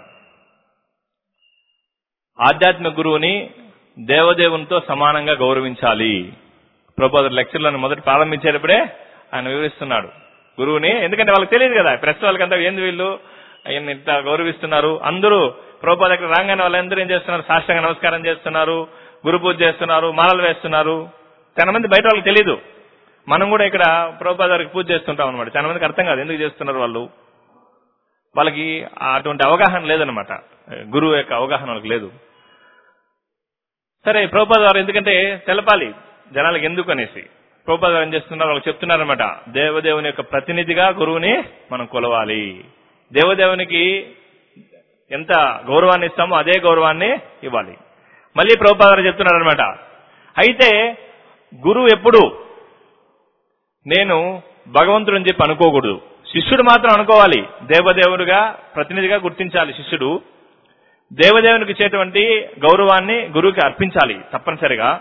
ఆధ్యాత్మిక గురువుని దేవదేవునితో సమానంగా గౌరవించాలి. ప్రభుపాద వారు లెక్చర్లను మొదటి ప్రారంభించేటప్పుడే ఆయన వివరిస్తున్నాడు గురువుని. ఎందుకంటే వాళ్ళకి తెలియదు కదా, ప్రెస్ వాళ్ళకంతా ఏంది వీళ్ళు ఆయన ఇంత గౌరవిస్తున్నారు. అందరూ ప్రభుపాద దగ్గర రాగానే వాళ్ళందరూ ఏం చేస్తున్నారు, సాష్టాంగ నమస్కారం చేస్తున్నారు, గురు పూజ చేస్తున్నారు, మాలలు వేస్తున్నారు. చాలా మంది బయట వాళ్ళకి తెలియదు. మనం కూడా ఇక్కడ ప్రభుపాద గారికి పూజ చేస్తుంటాం అనమాట. చాలా మందికి అర్థం కాదు ఎందుకు చేస్తున్నారు వాళ్ళు. వాళ్ళకి అటువంటి అవగాహన లేదనమాట. గురువు యొక్క అవగాహన వాళ్ళకి లేదు. సరే ప్రభుపాద గారు ఎందుకంటే తెలపాలి జనాలకు ఎందుకు అనేసి ప్రభుపాద గారు ఏం చేస్తున్నారు, వాళ్ళకి చెప్తున్నారనమాట, దేవదేవుని యొక్క ప్రతినిధిగా గురువుని మనం కొలవాలి. దేవదేవునికి ఎంత గౌరవాన్ని ఇస్తామో అదే గౌరవాన్ని ఇవ్వాలి. మళ్ళీ ప్రభుపాద గారు చెప్తున్నారనమాట, అయితే గురువు ఎప్పుడు నేను భగవంతుడని చెప్పి అనుకోకూడదు, శిష్యుడు మాత్రం అనుకోవాలి. దేవదేవుడిగా ప్రతినిధిగా గుర్తించాలి. శిష్యుడు దేవదేవునికి ఇచ్చేటువంటి గౌరవాన్ని గురువుకి అర్పించాలి తప్పనిసరిగా.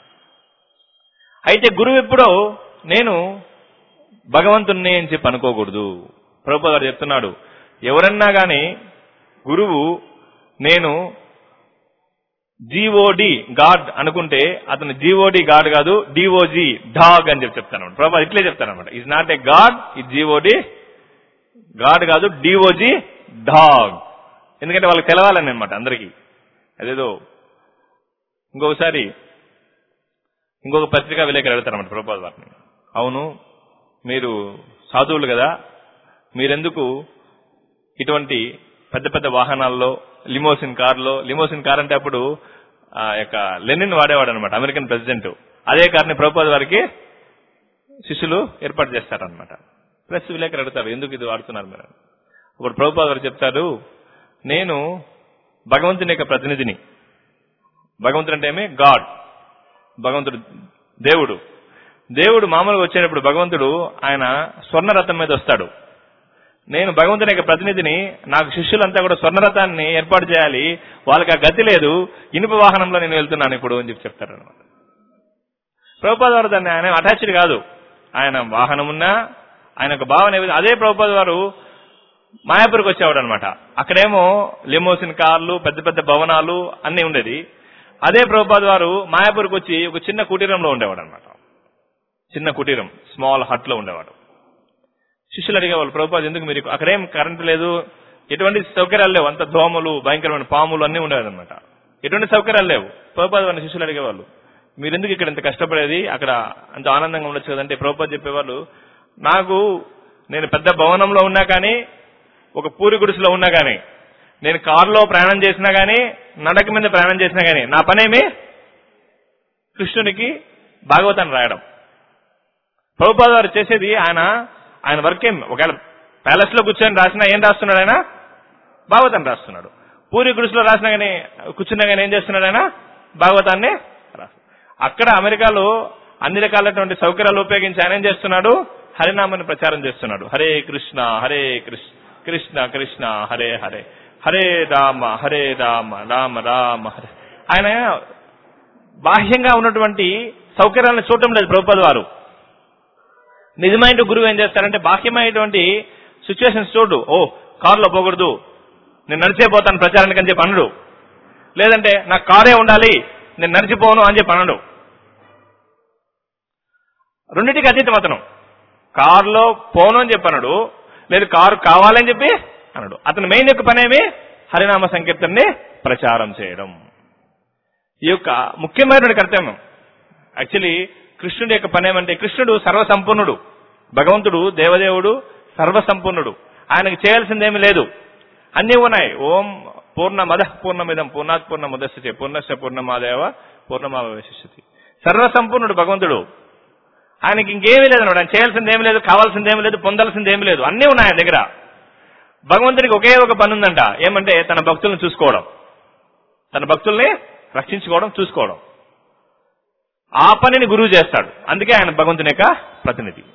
అయితే గురువు ఎప్పుడో నేను భగవంతుణ్ణి అని చెప్పి అనుకోకూడదు. ప్రభుపాద గారు చెప్తున్నాడు, ఎవరన్నా గాని గురువు నేను జీఓడి గాడ్ అనుకుంటే అతను జీఓడి గాడ్ కాదు, డిఓజీ డాగ్ అని చెప్పి చెప్తాను. ప్రభా ఇట్లే చెప్తానమాట. ఈజ్ నాట్ ఏ గాడ్, ఈ జీఓడి గాడ్ కాదు, డిఓజీ డాగ్. ఎందుకంటే వాళ్ళకి తెలవాలని అనమాట అందరికీ. అదేదో ఇంకొకసారి ఇంకొక పత్రికా విలేకరు అడుగుతారన్నమాట ప్రభుపాద వారిని, అవును మీరు సాధువులు కదా, మీరెందుకు ఇటువంటి పెద్ద పెద్ద వాహనాల్లో లిమోసిన్ కార్లో, లిమోసిన్ కార్ అంటే అప్పుడు ఆ యొక్క లెనిన్ వాడేవాడు అనమాట అమెరికన్ ప్రెసిడెంట్, అదే కార్ని ప్రభుపాద వారికి శిష్యులు ఏర్పాటు చేస్తారనమాట. ప్లస్ విలేకరు అడుగుతారు ఎందుకు ఇది వాడుతున్నారు మీరు. ఇప్పుడు ప్రభుపాద వారు చెప్తారు, నేను భగవంతుని యొక్క ప్రతినిధిని. భగవంతుడు అంటే ఏమి? గాడ్. భగవంతుడు దేవుడు. దేవుడు మామూలుగా వచ్చేటప్పుడు భగవంతుడు ఆయన స్వర్ణరథం మీద వస్తాడు. నేను భగవంతుని యొక్క ప్రతినిధిని, నాకు శిష్యులంతా కూడా స్వర్ణరథాన్ని ఏర్పాటు చేయాలి, వాళ్ళకి ఆ గతి లేదు, ఇనుప వాహనంలో నేను వెళ్తున్నాను ఇప్పుడు అని చెప్పి చెప్తారు అనమాట. ప్రభుపాద వారు దాన్ని ఆయన అటాచ్డ్ కాదు, ఆయన వాహనం ఉన్నా ఆయన ఒక భావన ఏది. అదే ప్రభుపాద వారు మాయాపూర్కి వచ్చేవాడు అనమాట. అక్కడేమో లిమోసిన్ కార్లు, పెద్ద పెద్ద భవనాలు అన్ని ఉండేది. అదే ప్రభుపాద వారు మాయాపూర్కి వచ్చి ఒక చిన్న కుటీరంలో ఉండేవాడు అనమాట. చిన్న కుటీరం, స్మాల్ హట్ లో ఉండేవాడు. శిష్యులు అడిగేవాళ్ళు, ప్రభుపాద ఎందుకు మీరు అక్కడేం కరెంటు లేదు, ఎటువంటి సౌకర్యాలు లేవు, అంత దోమలు, భయంకరమైన పాములు అన్నీ ఉండేవి అనమాట. ఎటువంటి సౌకర్యాలు లేవు. ప్రభుపాద వారిని శిష్యులు అడిగేవాళ్ళు, మీరెందుకు ఇక్కడ ఇంత కష్టపడేది, అక్కడ అంత ఆనందంగా ఉండొచ్చు కదంటే ప్రభుపాద చెప్పేవాళ్ళు, నాకు నేను పెద్ద భవనంలో ఉన్నా కానీ, ఒక పూరి గుడిసెలో ఉన్నా కానీ, నేను కారులో ప్రయాణం చేసినా కానీ, నడక మీద ప్రయాణం చేసినా కానీ, నా పనేమి కృష్ణునికి భాగవతాన్ని రాయడం. ప్రభుపాద వారు చేసేది ఆయన ఆయన వర్క్ ఏం, ఒకవేళ ప్యాలెస్ లో కూర్చొని రాసినా ఏం రాస్తున్నాడు ఆయన? భాగవతాన్ని రాస్తున్నాడు. పూరి గుడిసెలో రాసినా కానీ, కూర్చున్నా కానీ ఏం చేస్తున్నాడు ఆయన? భాగవతాన్ని రాస్తున్నాడు. అక్కడ అమెరికాలో అన్ని రకాలైనటువంటి సౌకర్యాలు ఉపయోగించి ఆయన ఏం చేస్తున్నాడు? హరినామాన్ని ప్రచారం చేస్తున్నాడు. హరే కృష్ణ హరే కృష్ణ కృష్ణ కృష్ణ హరే హరే, హరే రామ హరే రామ రామ రామ హరే. ఆయన బాహ్యంగా ఉన్నటువంటి సౌకర్యాలను చూడటం లేదు ప్రభుపాద వారు. నిజమైన గురువు ఏం చేస్తారంటే బాహ్యమైనటువంటి సిచ్యువేషన్స్ చూడు. ఓ కారులో పోకూడదు, నేను నడిచే పోతాను ప్రచారానికి అని చెప్పి అనడు. లేదంటే నాకు కారే ఉండాలి, నేను నడిచిపోను అని చెప్పి అనడు. రెండింటికి అతీతం అతను. కారులో పోను అని చెప్పి అనడు, లేదు కారు కావాలని చెప్పి అనడు. అతను మెయిన్ యొక్క పనేమి? హరినామ సంకీర్తనని ప్రచారం చేయడం. ఈ యొక్క ముఖ్యమైనటువంటి కర్తవ్యం. యాక్చువల్లీ కృష్ణుడి యొక్క పని ఏమంటే, కృష్ణుడు సర్వసంపన్నుడు, భగవంతుడు దేవదేవుడు సర్వసంపన్నుడు. ఆయనకు చేయాల్సిందేమీ లేదు, అన్నీ ఉన్నాయి. ఓం పూర్ణమద పూర్ణమిదం పూర్ణాత్ పూర్ణముదస్యతే పూర్ణస్య పూర్ణమాదేవ పూర్ణమావశిష్యతి. సర్వసంపన్నుడు భగవంతుడు. ఆయనకి ఇంకేమీ లేదు అన్నాడు. ఆయన చేయాల్సిందేమీ లేదు, కావాల్సిందేమీ లేదు, పొందాల్సిందేమీ లేదు, అన్నీ ఉన్నాయి ఆయన దగ్గర. భగవంతుడికి ఒకే ఒక పని ఉందంట, ఏమంటే తన భక్తులను చూసుకోవడం, తన భక్తుల్ని రక్షించుకోవడం, చూసుకోవడం. ఆ పనిని గురువు చేస్తాడు. అందుకే ఆయన భగవంతుని యొక్క ప్రతినిధి.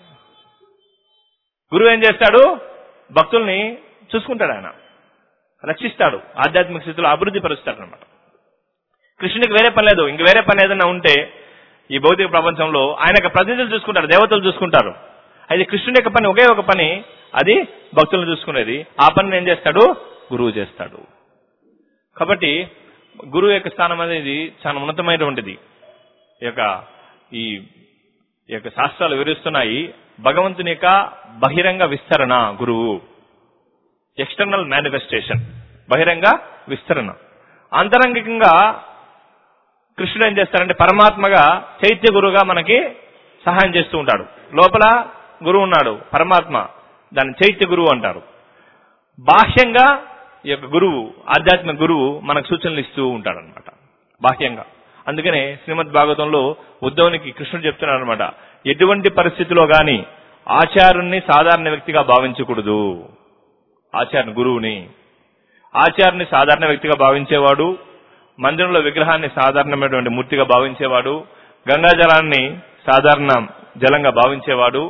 గురువు ఏం చేస్తాడు? భక్తుల్ని చూసుకుంటాడు, ఆయన రక్షిస్తాడు, ఆధ్యాత్మిక స్థితిలో అభివృద్ధి పరుస్తాడు అనమాట. కృష్ణునికి వేరే పని లేదు. ఇంక వేరే పని ఏదైనా ఉంటే ఈ భౌతిక ప్రపంచంలో ఆయన యొక్క ప్రతినిధులు చూసుకుంటారు, దేవతలు చూసుకుంటారు. అయితే కృష్ణుని యొక్క పని ఒకే ఒక పని, అది భక్తులను చూసుకునేది. ఆ పనిని ఏం చేస్తాడు? గురువు చేస్తాడు. కాబట్టి గురువు యొక్క స్థానం అనేది చాలా ఉన్నతమైనటువంటిది. ఈ యొక్క ఈ యొక్క శాస్త్రాలు వివరిస్తున్నాయి. భగవంతుని యొక్క బహిరంగ విస్తరణ గురువు, ఎక్స్టర్నల్ మేనిఫెస్టేషన్, బహిరంగ విస్తరణ. అంతరంగికంగా కృష్ణుడు ఏం చేస్తారంటే పరమాత్మగా చైత్య గురువుగా మనకి సహాయం చేస్తూ ఉంటాడు. లోపల గురువు ఉన్నాడు పరమాత్మ, దాన్ని చైత్య గురువు అంటారు. బాహ్యంగా ఈ యొక్క గురువు, ఆధ్యాత్మిక గురువు మనకు సూచనలు ఇస్తూ ఉంటాడు అనమాట బాహ్యంగా. అందుకనే శ్రీమద్ భాగవతంలో ఉద్ధవునికి కృష్ణుడు చెప్తున్నాడు అనమాట, ఎటువంటి పరిస్థితిలో గాని ఆచార్యుణ్ణి సాధారణ వ్యక్తిగా భావించకూడదు. ఆచార్య గురువుని ఆచార్యుని సాధారణ వ్యక్తిగా భావించేవాడు, మందిరంలో విగ్రహాన్ని సాధారణమైనటువంటి మూర్తిగా భావించేవాడు, గంగాజలాన్ని సాధారణ జలంగా భావించేవాడు,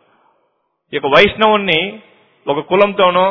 ఇక వైష్ణవుణ్ణి ఒక కులంతోనో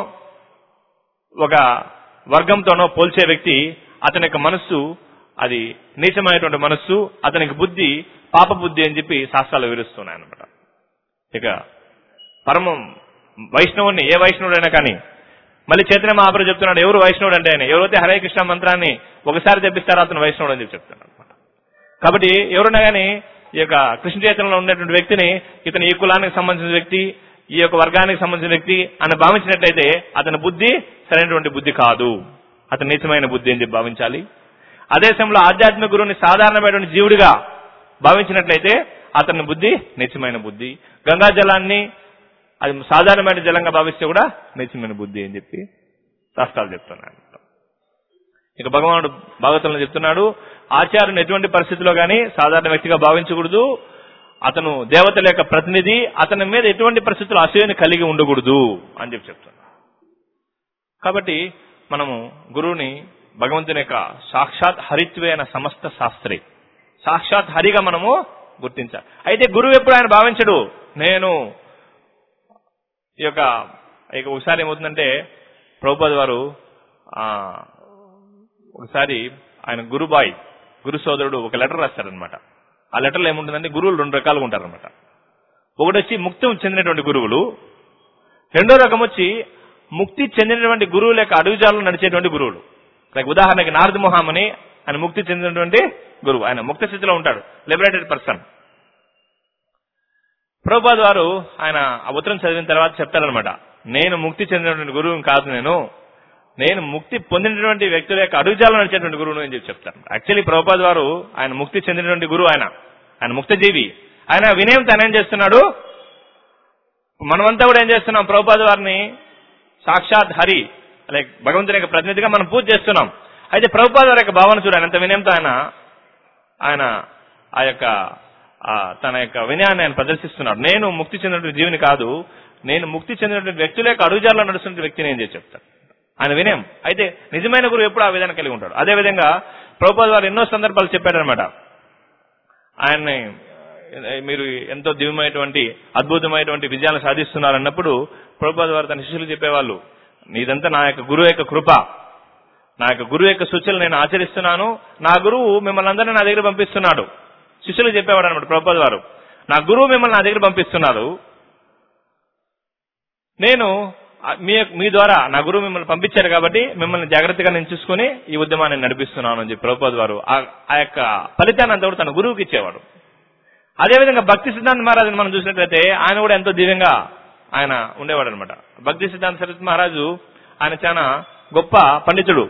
ఒక వర్గంతోనో పోల్చే వ్యక్తి, అతని యొక్క మనస్సు అది నీచమైనటువంటి మనస్సు, అతనికి బుద్ధి పాప బుద్ధి అని చెప్పి శాస్త్రాలు వివరిస్తున్నాయి అన్నమాట. ఇక పరమం వైష్ణవుణ్ణి, ఏ వైష్ణవుడైనా కానీ మళ్ళీ చైతన్య మహాప్రభు చెప్తున్నాడు ఎవరు వైష్ణవుడు అంటే ఆయన ఎవరైతే హరే కృష్ణ మంత్రాన్ని ఒకసారి తెప్పిస్తారో అతను వైష్ణవుడు అని చెప్పి చెప్తున్నాడు అనమాట. కాబట్టి ఎవరున్నా కానీ ఈ యొక్క కృష్ణ చైతన్యంలో ఉన్నటువంటి వ్యక్తిని ఇతను ఈ కులానికి సంబంధించిన వ్యక్తి, ఈ యొక్క వర్గానికి సంబంధించిన వ్యక్తి అని భావించినట్లయితే అతని బుద్ధి సరైనటువంటి బుద్ధి కాదు, అతను నీచమైన బుద్ధి అని చెప్పి భావించాలి. అదే సమయంలో ఆధ్యాత్మిక గురువుని సాధారణమైనటువంటి జీవుడిగా భావించినట్లయితే అతని బుద్ధి నీచమైన బుద్ధి. గంగా జలాన్ని అది సాధారణమైన జలంగా భావిస్తే కూడా నీచమైన బుద్ధి అని చెప్పి శాస్త్రాలు చెప్తున్నాడు. ఇక భగవానుడు భాగవతంలో చెప్తున్నాడు, ఆచార్యుని ఎటువంటి పరిస్థితిలో గానీ సాధారణ వ్యక్తిగా భావించకూడదు, అతను దేవతల యొక్క ప్రతినిధి, అతని మీద ఎటువంటి పరిస్థితుల్లో అసూయని కలిగి ఉండకూడదు అని చెప్పి చెప్తున్నాడు. కాబట్టి మనము గురువుని భగవంతుని యొక్క సాక్షాత్ హరిత్వేన సమస్త శాస్త్రి, సాక్షాత్ హరిగా మనము గుర్తించాలి. అయితే గురువు ఎప్పుడు ఆయన భావించడు నేను ఈ యొక్క ఇక ఒకసారి ఏమవుతుందంటే ప్రభుపాద వారు ఆ ఒకసారి ఆయన గురుబాయ్ గురు సోదరుడు ఒక లెటర్ రాస్తారనమాట. ఆ లెటర్లో ఏముంటుందంటే గురువులు రెండు రకాలుగా ఉంటారనమాట. ఒకటి వచ్చి ముక్తి చెందినటువంటి గురువులు, రెండో రకం వచ్చి ముక్తి చెందినటువంటి గురువుల యొక్క అడుగుజాలను నడిచేటువంటి గురువులు. లైక్ ఉదాహరణకి నారద మొహామని ఆయన ముక్తి చెందినటువంటి గురువు, ఆయన ముక్త స్థితిలో ఉంటాడు, లిబరేటెడ్ పర్సన్. ప్రభుపాద వారు ఆయన ఆ ఉత్తరం చదివిన తర్వాత చెప్తారనమాట, నేను ముక్తి చెందినటువంటి గురువుని కాదు, నేను నేను ముక్తి పొందినటువంటి వ్యక్తుల యొక్క అడుగుజాలను నడిచేటువంటి గురువును అని చెప్పి చెప్తాను. యాక్చువల్లీ ప్రభుపాద వారు ఆయన ముక్తి చెందినటువంటి గురువు, ఆయన ఆయన ముక్త జీవి. ఆయన వినయంతో ఆయన ఏం చేస్తున్నాడు, మనమంతా కూడా ఏం చేస్తున్నాం, ప్రభుపాద వారిని సాక్షాత్ హరి లైక్ భగవంతుని యొక్క ప్రతినిధిగా మనం పూజ చేస్తున్నాం. అయితే ప్రభుపాద వారి యొక్క భావన చూడాలి, ఎంత వినయంతో ఆయన ఆయన ఆ యొక్క తన యొక్క వినయాన్ని ఆయన ప్రదర్శిస్తున్నాడు. నేను ముక్తి చెందినటువంటి జీవిని కాదు, నేను ముక్తి చెందినటువంటి వ్యక్తుల యొక్క అడుగుజాల్లో నడుస్తున్న వ్యక్తిని ఏం చేసి చెప్తాను, ఆయన వినయం. అయితే నిజమైన గురువు ఎప్పుడు ఆ విధానం కలిగి ఉంటాడు. అదేవిధంగా ప్రభుపాద వారు ఎన్నో సందర్భాలు చెప్పారనమాట, ఆయన్ని మీరు ఎంతో దివ్యమైనటువంటి అద్భుతమైనటువంటి విజయాలను సాధిస్తున్నారు అన్నప్పుడు ప్రభుపాద వారు తన శిష్యులు చెప్పేవాళ్ళు, నీదంతా నా యొక్క గురువు యొక్క కృప, నా యొక్క గురువు యొక్క సూచనలు నేను ఆచరిస్తున్నాను, నా గురువు మిమ్మల్ని అందరినీ నా దగ్గర పంపిస్తున్నాడు. శిష్యులు చెప్పేవాడు అనమాట ప్రభుపాద వారు, నా గురువు మిమ్మల్ని నా దగ్గర పంపిస్తున్నారు, నేను మీ మీ ద్వారా నా గురువు మిమ్మల్ని పంపించారు కాబట్టి మిమ్మల్ని జాగ్రత్తగా నేను చూసుకుని ఈ ఉద్యమాన్ని నడిపిస్తున్నాను అని చెప్పి ప్రభుపాద వారు ఆ యొక్క ఫలితాన్ని అంతా కూడా తన గురువుకి ఇచ్చేవాడు. అదేవిధంగా భక్తి సిద్ధాంత మహారాజుని మనం చూసినట్లయితే ఆయన కూడా ఎంతో దివ్యంగా ఆయన ఉండేవాడు అనమాట. భక్తి సిద్ధాంత సరస్వతి మహారాజు ఆయన చాలా గొప్ప పండితుడు.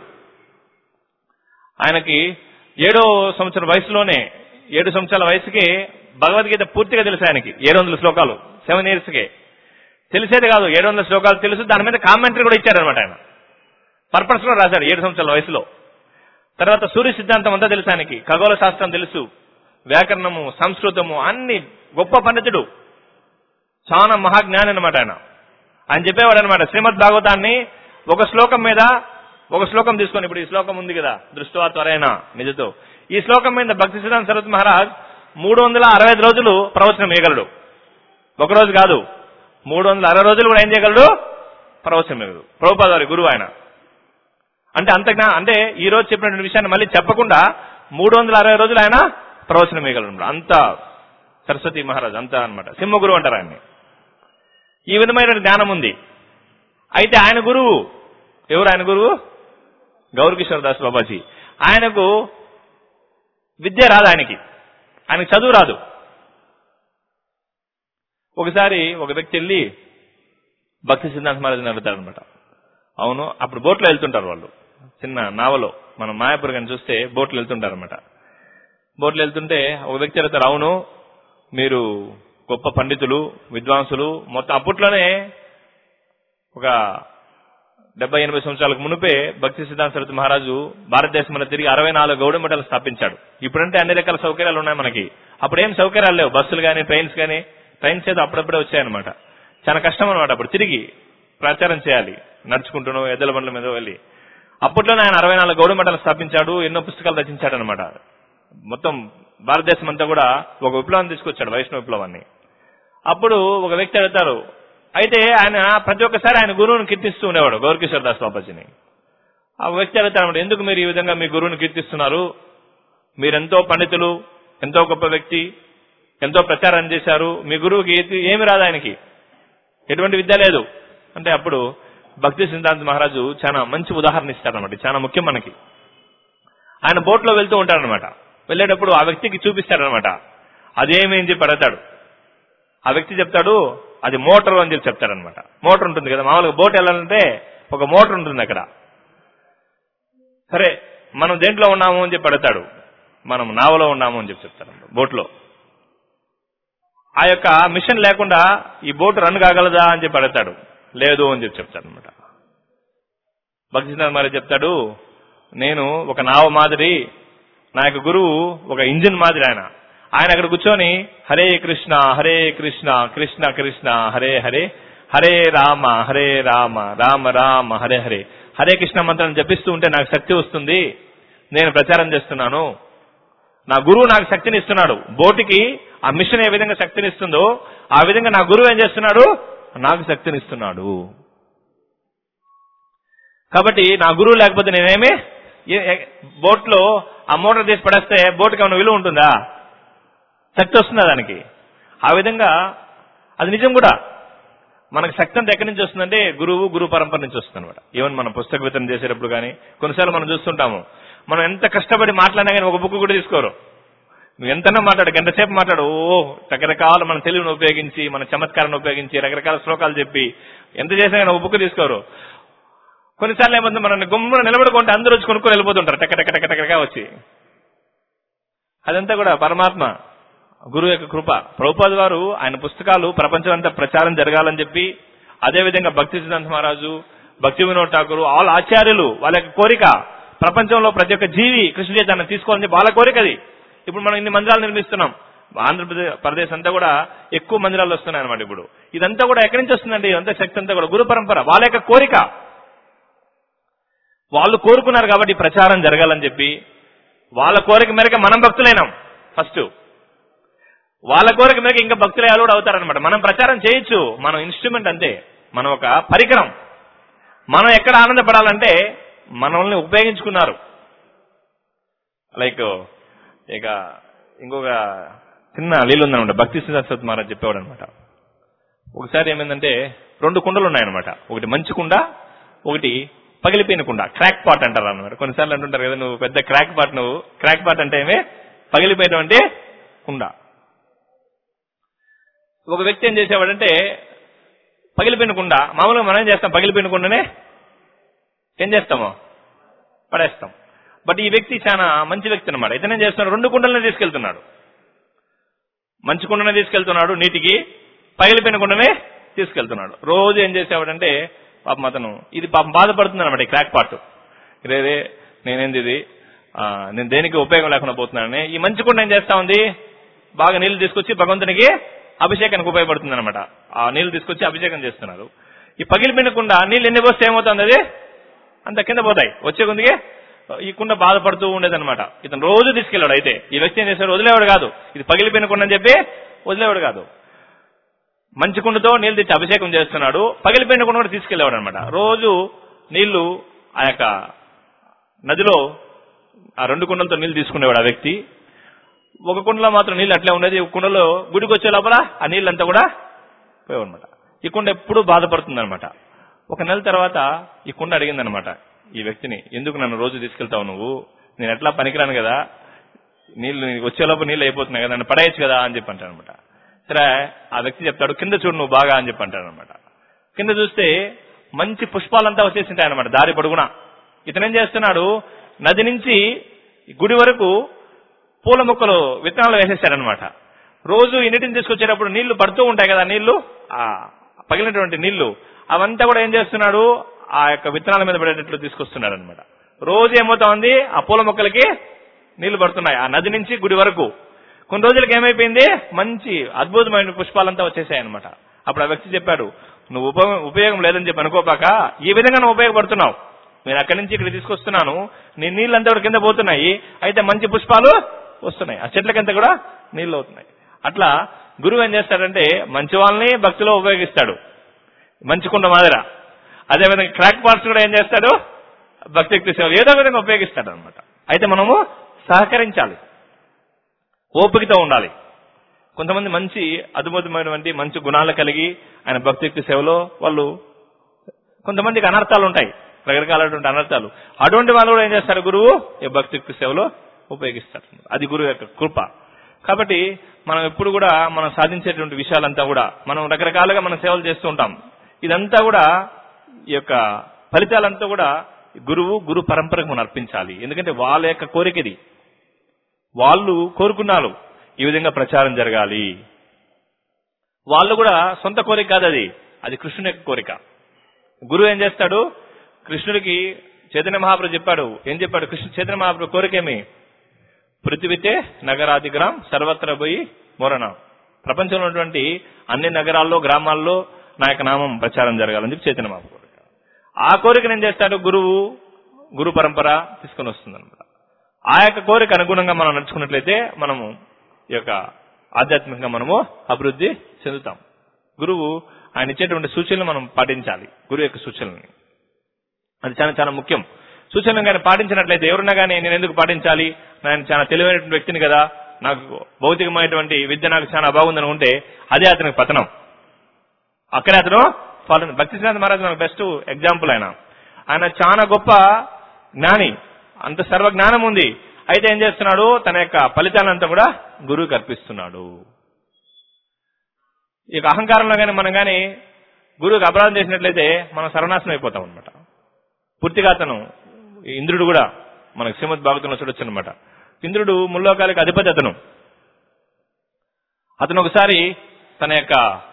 ఆయనకి ఏడో సంవత్సరం వయసులోనే ఏడు సంవత్సరాల వయసుకే భగవద్గీత పూర్తిగా తెలుసు. ఆయనకి ఏడు వందల శ్లోకాలు సెవెన్ ఇయర్స్కే తెలిసేది కాదు, ఏడు వందల శ్లోకాలు తెలుసు. దాని మీద కామెంటరీ కూడా ఇచ్చారనమాట. ఆయన పర్పస్ లో రాశాడు ఏడు సంవత్సరాల వయసులో. తర్వాత సూర్య సిద్ధాంతం అంతా తెలుసు ఆయనకి, ఖగోళ శాస్త్రం తెలుసు, వ్యాకరణము, సంస్కృతము, అన్ని గొప్ప పండితుడు, చాలా మహాజ్ఞాని అనమాట. ఆయన ఆయన చెప్పేవాడు అనమాట, శ్రీమద్ భాగవతాన్ని ఒక శ్లోకం మీద ఒక శ్లోకం తీసుకొని, ఇప్పుడు ఈ శ్లోకం ఉంది కదా, దృష్ట్వా త్వరైనా నిజతో, ఈ శ్లోకం మీద భక్తి సిద్ధాంత సరస్వతి మహారాజ్ మూడు వందల అరవై ఐదు రోజులు ప్రవచనం వేయగలడు. ఒకరోజు కాదు, మూడు వందల అరవై రోజులు కూడా ఏం చేయగలడు, ప్రవచనం వేయగలడు. ప్రభుపాద వారి గురువు ఆయన. అంటే అంత అంటే ఈ రోజు చెప్పినటువంటి విషయాన్ని మళ్ళీ చెప్పకుండా మూడు వందల అరవై రోజులు ఆయన ప్రవచనం వేయగలడు. అంత సరస్వతి మహారాజ్ అంత అనమాట, సింహ గురువు అంటారు ఆయన్ని. ఈ విధమైన జ్ఞానం ఉంది. అయితే ఆయన గురువు ఎవరు, ఆయన గురువు గౌరకిషోర్ దాస్ బాబాజీ. ఆయనకు విద్య రాదు, ఆయనకి ఆయనకు చదువు రాదు. ఒకసారి ఒక వ్యక్తి వెళ్ళి భక్తి సిద్ధాంత మహారాజుని అడుగుతాడనమాట. అవును, అప్పుడు బోట్లో వెళ్తుంటారు వాళ్ళు, చిన్న నావలో, మనం మాయాపూర్ కానీ చూస్తే బోట్లు వెళ్తుంటారు అనమాట. బోట్లు వెళ్తుంటే ఒక వ్యక్తి అడుగుతారు, అవును మీరు గొప్ప పండితులు, విద్వాంసులు, మొత్తం అప్పట్లోనే ఒక డెబ్బై ఎనభై సంవత్సరాలకు మునిపే భక్తి సిద్ధాంత సరస్వతి మహారాజు భారతదేశంలో తిరిగి అరవై నాలుగు గౌడ మఠాలు స్థాపించాడు. ఇప్పుడంటే అన్ని రకాల సౌకర్యాలు ఉన్నాయి మనకి, అప్పుడు ఏం సౌకర్యాలు లేవు, బస్సులు కానీ ట్రైన్స్ కానీ, ట్రైన్స్ ఏదో అప్పుడప్పుడే వచ్చాయన్నమాట. చాలా కష్టం అనమాట అప్పుడు తిరిగి ప్రచారం చేయాలి, నడుచుకుంటూ ఎద్దుల బండ్ల మీద వెళ్ళి. అప్పట్లోనే ఆయన అరవై నాలుగు గౌడ మఠాలు స్థాపించాడు, ఎన్నో పుస్తకాలు రచించాడు అనమాట. మొత్తం భారతదేశం అంతా కూడా ఒక విప్లవాన్ని తీసుకొచ్చాడు, వైష్ణవ విప్లవాన్ని. అప్పుడు ఒక వ్యక్తి అడుగుతారు, అయితే ఆయన ప్రతి ఒక్కసారి ఆయన గురువుని కీర్తిస్తూ ఉండేవాడు, గౌరకిషోర్ దాస్ బాబాజీని. ఆ వ్యక్తి అడుగుతాడు, ఎందుకు మీరు ఈ విధంగా మీ గురువుని కీర్తిస్తున్నారు, మీరెంతో పండితులు, ఎంతో గొప్ప వ్యక్తి, ఎంతో ప్రచారం చేశారు, మీ గురువుకి ఏమి రాదు, ఆయనకి ఎటువంటి విద్య లేదు అంటే. అప్పుడు భక్తి సిద్ధాంత మహారాజు చాలా మంచి ఉదాహరణ ఇస్తారనమాట. చాలా ముఖ్యం మనకి. ఆయన బోట్లో వెళ్తూ ఉంటారనమాట. వెళ్ళేటప్పుడు ఆ వ్యక్తికి చూపిస్తాడనమాట. అదేమి అని చెప్పి అడతాడు. ఆ వ్యక్తి చెప్తాడు అది మోటార్ అని చెప్పి చెప్తాడనమాట. మోటార్ ఉంటుంది కదా, మామూలుగా బోట్ వెళ్ళాలంటే ఒక మోటార్ ఉంటుంది అక్కడ. సరే మనం దేంట్లో ఉన్నాము అని చెప్పి అడతాడు. మనం నావలో ఉన్నాము అని చెప్పి చెప్తాడు బోట్లో. ఆ యొక్క మిషన్ లేకుండా ఈ బోట్ రన్ కాగలదా అని చెప్పి అడతాడు. లేదు అని చెప్పి చెప్తాడు అనమాట. భక్తి సిద్ధాంత మహారాజ్ చెప్తాడు నేను ఒక నావ మాదిరి, నా యొక్క గురువు ఒక ఇంజిన్ మాదిరి. ఆయన ఆయన అక్కడ కూర్చొని హరే కృష్ణ హరే కృష్ణ కృష్ణ కృష్ణ హరే హరే హరే రామ హరే రామ రామ రామ హరే హరే హరే కృష్ణ మంత్రాన్ని జపిస్తూ ఉంటే నాకు శక్తి వస్తుంది, నేను ప్రచారం చేస్తున్నాను. నా గురువు నాకు శక్తిని ఇస్తున్నాడు. బోటికి ఆ మిషన్ ఏ విధంగా శక్తిని ఇస్తుందో ఆ విధంగా నా గురువు ఏం చేస్తున్నాడు, నాకు శక్తిని ఇస్తున్నాడు. కాబట్టి నా గురువు లేకపోతే నేనేమి బోట్ లో ఆ మోటార్ తీసి పడేస్తే బోట్కి ఏమైనా విలువ ఉంటుందా? శక్తి వస్తుందా దానికి? ఆ విధంగా అది నిజం కూడా. మనకు శక్తి అంతా ఎక్కడి నుంచి వస్తుందంటే గురువు గురు పరంపర నుంచి వస్తుంది అనమాట. ఈవెన్ మనం పుస్తక వితరణ చేసేటప్పుడు కానీ కొన్నిసార్లు మనం చూస్తుంటాము, మనం ఎంత కష్టపడి మాట్లాడినా కానీ ఒక బుక్ కూడా తీసుకోరు. నువ్వు ఎంతన్నా మాట్లాడు, గంటసేపు మాట్లాడు, ఓ రకరకాల మన తెలివిని ఉపయోగించి మన చమత్కారాన్ని ఉపయోగించి రకరకాల శ్లోకాలు చెప్పి ఎంత చేసినా కానీ ఒక బుక్ తీసుకోరు. కొన్నిసార్లు ఏమంటుంది, మనల్ని గుమ్మను నిలబడుకుంటే అందరూ వచ్చి కొనుక్కొని వెళ్ళిపోతుంటారు టక టక టక టకగా వచ్చి. అదంతా కూడా పరమాత్మ గురువు యొక్క కృప. ప్రభుపాద వారు ఆయన పుస్తకాలు ప్రపంచం అంతా ప్రచారం జరగాలని చెప్పి, అదేవిధంగా భక్తి సిద్ధాంత మహారాజు, భక్తి వినోద్ ఠాకూర్, ఆల్ ఆచార్యులు వాళ్ళ యొక్క కోరిక ప్రపంచంలో ప్రతి ఒక్క జీవి కృష్ణ చైతన్యం తీసుకోవాలని చెప్పి వాళ్ళ కోరిక అది. ఇప్పుడు మనం ఇన్ని మందిరాలు నిర్మిస్తున్నాం. ఆంధ్రప్రదేశ్ ప్రదేశ్ అంతా కూడా ఎక్కువ మందిరాలు వస్తున్నాయి అనమాట. ఇప్పుడు ఇదంతా కూడా ఎక్కడి నుంచి వస్తుందండి? ఇదంతా శక్తి అంతా కూడా గురు పరంపర, వాళ్ళ యొక్క కోరిక. వాళ్ళు కోరుకున్నారు కాబట్టి ప్రచారం జరగాలని చెప్పి, వాళ్ళ కోరిక మేరకు మనం భక్తులైనాం. ఫస్ట్ వాళ్ళ కోరిక మేరకు ఇంకా భక్తులే కూడా అవుతారనమాట. మనం ప్రచారం చేయొచ్చు, మనం ఇన్స్ట్రుమెంట్ అంతే, మనం ఒక పరికరం. మనం ఎక్కడ ఆనందపడాలంటే మనల్ని ఉపయోగించుకున్నారు. లైక్ ఇక ఇంకొక చిన్న లీలు ఉందనమాట. భక్తి సిద్ధాంత మహారాజ్ చెప్పేవాడు అనమాట. ఒకసారి ఏమైందంటే రెండు కుండలు ఉన్నాయన్నమాట. ఒకటి మంచి కుండ, ఒకటి పగిలిపోయిన కుండ, క్రాక్ పాట్ అంటారు అన్నమాట. కొన్నిసార్లు అంటుంటారు కదా, నువ్వు పెద్ద క్రాక్ పాట్, నువ్వు క్రాక్ పాట్ అంటే ఏమే పగిలిపోయినటువంటి కుండ. ఒక వ్యక్తి ఏం చేసేవాడంటే పగిలిపోయిన కుండ, మామూలుగా మనం ఏం చేస్తాం, పగిలిపోయిన కుండనే ఏం చేస్తామో పడేస్తాం. బట్ ఈ వ్యక్తి చాలా మంచి వ్యక్తి అనమాట. ఇతనే చేస్తున్నాడు, రెండు కుండలనే తీసుకెళ్తున్నాడు. మంచి కుండనే తీసుకెళ్తున్నాడు నీటికి, పగిలిపోయిన కుండనే తీసుకెళ్తున్నాడు. రోజు ఏం చేసేవాడంటే పాపం అతను ఇది పాపం బాధపడుతుంది అనమాట. ఈ క్రాక్ పార్ట్, రేరే నేనేంది ఇది, నేను దేనికి ఉపయోగం లేకుండా పోతున్నానని ఈ మంచి కుండ ఏం చేస్తా ఉంది, బాగా నీళ్లు తీసుకొచ్చి భగవంతునికి అభిషేకానికి ఉపయోగపడుతుంది అనమాట. ఆ నీళ్లు తీసుకొచ్చి అభిషేకం చేస్తున్నారు. ఈ పగిలిపోయిన కుండ నీళ్ళు ఎన్ని పోస్తే ఏమవుతుంది, అది అంత కింద పోతాయి. వచ్చే కొందికి ఈ కుండ బాధపడుతూ ఉండేదన్నమాట. ఇతను రోజు తీసుకెళ్ళాడు. అయితే ఈ వ్యక్తి ఏం చేశాడు, వదిలేవాడు కాదు. ఇది పగిలిపోయిన కుండ అని చెప్పి వదిలేవాడు కాదు. మంచి కుండతో నీళ్లు తెచ్చి అభిషేకం చేస్తున్నాడు, పగిలిపోయిన కుండ కూడా తీసుకెళ్లేవాడు అనమాట. రోజు నీళ్లు ఆ యొక్క నదిలో ఆ రెండు కుండలతో నీళ్లు తీసుకునేవాడు ఆ వ్యక్తి. ఒక కుండలో మాత్రం నీళ్ళు అట్లే ఉండేది. ఒక కుండలో గుడికి వచ్చే లోపల ఆ నీళ్ళంతా కూడా పోయేవన్నమాట. ఈ కుండ ఎప్పుడూ బాధపడుతుంది అనమాట. ఒక నెల తర్వాత ఈ కుండ అడిగిందనమాట ఈ వ్యక్తిని, ఎందుకు నన్ను రోజు తీసుకెళ్తావు నువ్వు, నేను ఎట్లా పనికిరాను కదా, నీళ్లు వచ్చేలోపు నీళ్ళు అయిపోతున్నాయి కదా, నన్ను పడేయచ్చు కదా అని చెప్పి అంటాను అనమాట. సరే ఆ వ్యక్తి చెప్తాడు, కింద చూడు నువ్వు బాగా అని చెప్పి అంటాడు అనమాట. కింద చూస్తే మంచి పుష్పాలంతా వచ్చేసింటాయి అనమాట దారి పొడుగున. ఇతనేం చేస్తున్నాడు, నది నుంచి గుడి వరకు పూల మొక్కలు విత్తనాలు వేసేస్తాడనమాట. రోజు ఈ నీటిని తీసుకొచ్చేటప్పుడు నీళ్లు పడుతూ ఉంటాయి కదా, నీళ్లు ఆ పగిలినటువంటి నీళ్లు అవంతా కూడా ఏం చేస్తున్నాడు, ఆ యొక్క విత్తనాల మీద పడేటట్లు తీసుకొస్తున్నాడు అనమాట. రోజు ఏమవుతా ఉంది, ఆ పూల మొక్కలకి నీళ్లు పడుతున్నాయి ఆ నది నుంచి గుడి వరకు. కొన్ని రోజులకి ఏమైపోయింది, మంచి అద్భుతమైన పుష్పాలంతా వచ్చేసాయి అనమాట. అప్పుడు ఆ వ్యక్తి చెప్పాడు, నువ్వు ఉప ఉపయోగం లేదని చెప్పి అనుకోపాక ఈ విధంగా నువ్వు ఉపయోగపడుతున్నావు. నేను అక్కడి నుంచి ఇక్కడ తీసుకొస్తున్నాను, నీ నీళ్ళంతా కూడా కింద పోతున్నాయి, అయితే మంచి పుష్పాలు వస్తున్నాయి, ఆ చెట్లకంతా కూడా నీళ్లు అవుతున్నాయి. అట్లా గురువు ఏం చేస్తాడంటే మంచి వాళ్ళని భక్తిలో ఉపయోగిస్తాడు, మంచి కుండ మాదిర. అదేవిధంగా క్రాక్ పార్ట్స్ కూడా ఏం చేస్తాడు, భక్తి సేవ ఏదో విధంగా ఉపయోగిస్తాడు అనమాట. అయితే మనము సహకరించాలి, ఓపికతో ఉండాలి. కొంతమంది మంచి అద్భుతమైనటువంటి మంచి గుణాలు కలిగి ఆయన భక్తి సేవలో వాళ్ళు కొంతమందికి అనర్థాలు ఉంటాయి, రకరకాలైనటువంటి అనర్థాలు. అటువంటి వాళ్ళు కూడా ఏం చేస్తారు, గురువు ఈ భక్తి సేవలో ఉపయోగిస్తారు. అది గురువు యొక్క కృప. కాబట్టి మనం ఎప్పుడు కూడా మనం సాధించేటువంటి విషయాలంతా కూడా మనం రకరకాలుగా మనం సేవలు చేస్తూ ఉంటాం. ఇదంతా కూడా ఈ యొక్క ఫలితాలంతా కూడా గురువు గురు పరంపరకు మనం అర్పించాలి. ఎందుకంటే వాళ్ళ యొక్క కోరిక ఇది, వాళ్ళు కోరుకున్నారు ఈ విధంగా ప్రచారం జరగాలి. వాళ్ళు కూడా సొంత కోరిక కాదు, అది అది కృష్ణుని యొక్క కోరిక. గురువు ఏం చేస్తాడు, కృష్ణుడికి చైతన్య మహాప్రభు చెప్పాడు. ఏం చెప్పాడు కృష్ణ చైతన్య మహాప్రభు కోరికేమి? పృథివితే నగరాదిగ్రామ్ సర్వత్ర పోయి మొరణ, ప్రపంచంలో ఉన్నటువంటి అన్ని నగరాల్లో గ్రామాల్లో నా యొక్క నామం ప్రచారం జరగాలని చెప్పి చైతన్య మహాప్రభు కోరిక. ఆ కోరికను ఏం చేస్తాడు, గురువు గురు పరంపర తీసుకుని వస్తుంది అనమాట. ఆ యొక్క కోరిక అనుగుణంగా మనం నడుచుకున్నట్లయితే మనము ఈ యొక్క ఆధ్యాత్మికంగా మనము అభివృద్ధి చెందుతాం. గురువు ఆయన ఇచ్చేటువంటి సూచనలు మనం పాటించాలి, గురువు యొక్క సూచనల్ని. అది చాలా చాలా ముఖ్యం. సూచనలు కానీ పాటించినట్లయితే ఎవరున్నా కానీ నేను ఎందుకు పాటించాలి, నేను చాలా తెలివైనటువంటి వ్యక్తిని కదా, నాకు భౌతికమైనటువంటి విద్య నాకు చాలా బాగుందని ఉంటే అదే అతనికి పతనం. అక్కడే అతను ఫలం. భక్తి సిద్ధాంత మహారాజ్ మనకు బెస్ట్ ఎగ్జాంపుల్. ఆయన ఆయన చాలా గొప్ప జ్ఞాని, అంత సర్వజ్ఞానం ఉంది. అయితే ఏం చేస్తున్నాడు, తన యొక్క ఫలితాలంతా కూడా గురువుకి అర్పిస్తున్నాడు. ఈ యొక్క అహంకారంలో కానీ మనం కానీ గురువుకి అపరాధం చేసినట్లయితే మనం సర్వనాశనం అయిపోతాం అనమాట. పూర్తిగా అతను ఇంద్రుడు కూడా మనకు శ్రీమద్ భాగవతంలో చూడొచ్చు అనమాట. ఇంద్రుడు ముల్లోకాలకు అధిపతి. అతను అతను ఒకసారి తన యొక్క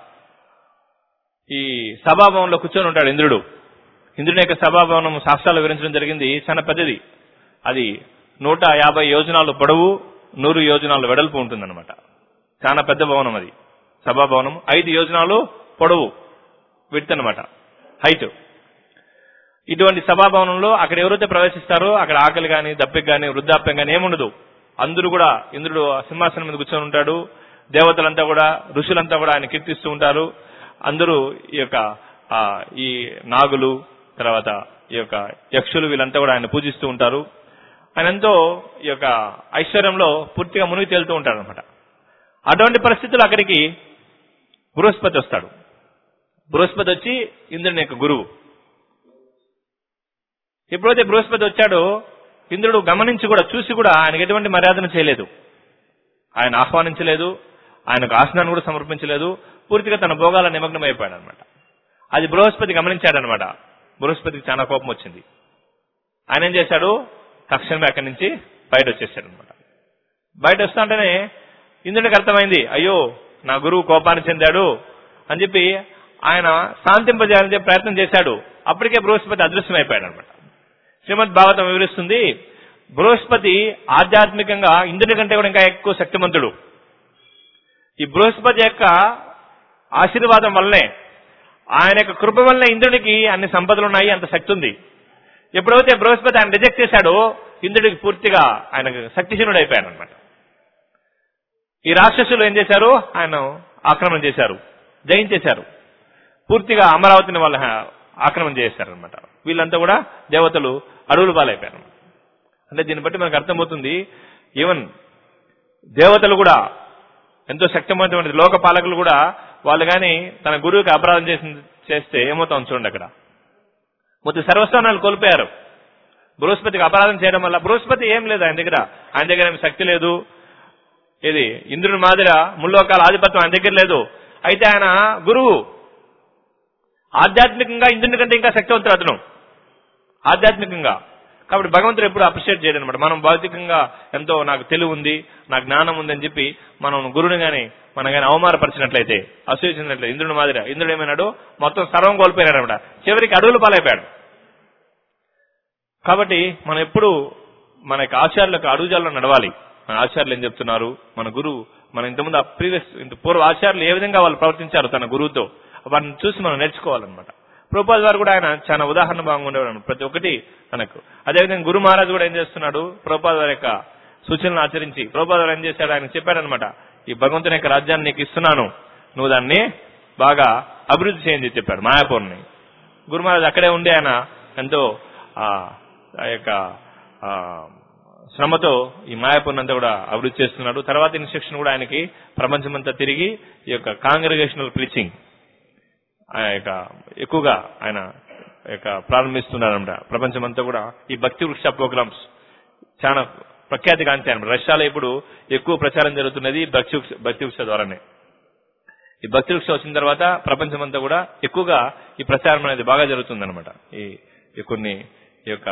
ఈ సభాభవనంలో కూర్చొని ఉంటాడు. ఇంద్రుడు ఇంద్రుని యొక్క సభాభవనం శాస్త్రాలు వివరించడం జరిగింది. చాలా పెద్దది. అది నూట యాభై యోజనాలు పొడవు, నూరు యోజనాలు వెడల్పు ఉంటుందన్నమాట. చాలా పెద్ద భవనం అది, సభాభవనం. ఐదు యోజనాలు పొడవు, విడ్త్ అనమాట, హైట్. ఇటువంటి సభాభవనంలో అక్కడ ఎవరైతే ప్రవేశిస్తారో అక్కడ ఆకలి కానీ, దప్పిక కానీ, వృద్ధాప్యం కానీ ఏముండదు. అందరూ కూడా, ఇంద్రుడు సింహాసనం మీద కూర్చొని ఉంటాడు. దేవతలంతా కూడా, ఋషులంతా కూడా ఆయన కీర్తిస్తూ ఉంటారు. అందరూ ఈ యొక్క ఈ నాగులు, తర్వాత ఈ యొక్క యక్షులు, వీళ్ళంతా కూడా ఆయన పూజిస్తూ ఉంటారు. ఆయన ఎంతో ఈ యొక్క ఐశ్వర్యంలో పూర్తిగా మునిగి తేలుతూ ఉంటాడు అనమాట. అటువంటి పరిస్థితులు అక్కడికి బృహస్పతి వస్తాడు. బృహస్పతి వచ్చి ఇంద్రుని యొక్క గురువు. ఎప్పుడైతే బృహస్పతి వచ్చాడో ఇంద్రుడు గమనించి కూడా, చూసి కూడా ఆయనకు ఎటువంటి మర్యాదను చేయలేదు. ఆయన ఆహ్వానించలేదు, ఆయనకు ఆసనాన్ని కూడా సమర్పించలేదు. పూర్తిగా తన భోగాల నిమగ్నం అయిపోయాడు అనమాట. అది బృహస్పతి గమనించాడనమాట. బృహస్పతికి చాలా కోపం వచ్చింది. ఆయన ఏం చేశాడు, తక్షణమే అక్కడి నుంచి బయట వచ్చేసాడు అనమాట. బయట వస్తుంటేనే ఇంద్రుడికి అర్థమైంది, అయ్యో నా గురువు కోపాన్ని చెందాడు అని చెప్పి ఆయన శాంతింపజేయాలని చెప్పి ప్రయత్నం చేశాడు. అప్పటికే బృహస్పతి అదృశ్యం అయిపోయాడు అనమాట. శ్రీమద్ భాగవతం వివరిస్తుంది, బృహస్పతి ఆధ్యాత్మికంగా ఇంద్రుడి కంటే కూడా ఇంకా ఎక్కువ శక్తిమంతుడు. ఈ బృహస్పతి యొక్క ఆశీర్వాదం వల్లనే, ఆయన యొక్క కృప వల్లనే ఇంద్రుడికి అన్ని సంపదలు ఉన్నాయి, అంత శక్తి ఉంది. ఎప్పుడైతే బృహస్పతి ఆయన రిజెక్ట్ చేశాడో ఇంద్రుడికి పూర్తిగా ఆయనకు శక్తిహీనుడు అయిపోయాడు అనమాట. ఈ రాక్షసులు ఏం చేశారు, ఆయన ఆక్రమణ చేశారు, జయించేశారు. పూర్తిగా అమరావతిని వాళ్ళ ఆక్రమణ చేశారు అనమాట. వీళ్ళంతా కూడా దేవతలు అడవులు పాలైపోయారు. అంటే దీన్ని బట్టి మనకు అర్థమవుతుంది, ఈవెన్ దేవతలు కూడా ఎంతో శక్తివంతమైన లోక పాలకులు కూడా వాళ్ళు కానీ తన గురువుకి అపరాధం చేసి చేస్తే ఏమవుతాం చూడండి. అక్కడ మొత్తం సర్వస్థానాలు కోల్పోయారు. బృహస్పతికి అపరాధం చేయడం వల్ల. బృహస్పతి ఏం లేదు ఆయన దగ్గర, ఆయన దగ్గర ఏమి శక్తి లేదు. ఇది ఇంద్రుని మాదిర ముల్లోకాల ఆధిపత్యం ఆయన దగ్గర లేదు. అయితే ఆయన గురువు ఆధ్యాత్మికంగా ఇంద్రుని కంటే ఇంకా శక్తివంతుడు అతను ఆధ్యాత్మికంగా. కాబట్టి భగవంతుడు ఎప్పుడు అప్రిషియేట్ చేయడం అనమాట. మనం భౌతికంగా ఎంతో నాకు తెలివి ఉంది, నాకు జ్ఞానం ఉంది అని చెప్పి మనం గురువుని కానీ మనం కానీ అవమానపరిచినట్లయితే, అసూచించినట్లయితే ఇంద్రుని మాదిర ఇంద్రుడు ఏమైనాడు, మొత్తం సర్వం కోల్పోయినాడు అనమాట. చివరికి అడవులు పాలైపోయాడు. కాబట్టి మనం ఎప్పుడు మన యొక్క ఆచార్యులకు అడుగుజాల్లో నడవాలి. మన ఆచార్యులు ఏం చెప్తున్నారు, మన గురువు, మన ఇంతకుముందు ప్రీవియస్ ఇంత పూర్వ ఆచార్యులు ఏ విధంగా వాళ్ళు ప్రవర్తించారు తన గురువుతో, వాటిని చూసి మనం నేర్చుకోవాలన్నమాట. ప్రభుపాద వారు కూడా ఆయన చాలా ఉదాహరణ భాగంగా ఉండేవాడు ప్రతి ఒక్కటి తనకు. అదేవిధంగా గురు మహారాజు కూడా ఏం చేస్తున్నాడు, ప్రభుపాద వారి యొక్క సూచనలు ఆచరించి ప్రభుపాద వారు ఏం చేశాడు, ఆయన చెప్పాడనమాట, ఈ భగవంతుని యొక్క రాజ్యాన్ని నీకు ఇస్తున్నాను, నువ్వు దాన్ని బాగా అభివృద్ధి చేయండి చెప్పాడు మాయాపూర్ని. గురు మహారాజు అక్కడే ఉండి ఆయన ఎంతో ఆ యొక్క శ్రమతో ఈ మాయాపూర్ని అంతా కూడా అభివృద్ధి చేస్తున్నాడు. తర్వాత ఇన్స్ట్రక్షన్ కూడా ఆయనకి ప్రపంచమంతా తిరిగి ఈ యొక్క కాంగ్రిగేషనల్ ప్రీచింగ్ ఆ యొక్క ఎక్కువగా ఆయన యొక్క ప్రారంభిస్తున్నారన్నమాట. ప్రపంచమంతా కూడా ఈ భక్తి వృక్ష ప్రోగ్రామ్స్ చాలా ప్రఖ్యాతి గాంచారు. రష్యాలో ఇప్పుడు ఎక్కువ ప్రచారం జరుగుతున్నది భక్తి వృక్ష భక్తి వృక్ష ద్వారానే. ఈ భక్తి వృక్ష వచ్చిన తర్వాత ప్రపంచమంతా కూడా ఎక్కువగా ఈ ప్రచారం అనేది బాగా జరుగుతుందన్నమాట. ఈ కొన్ని ఈ యొక్క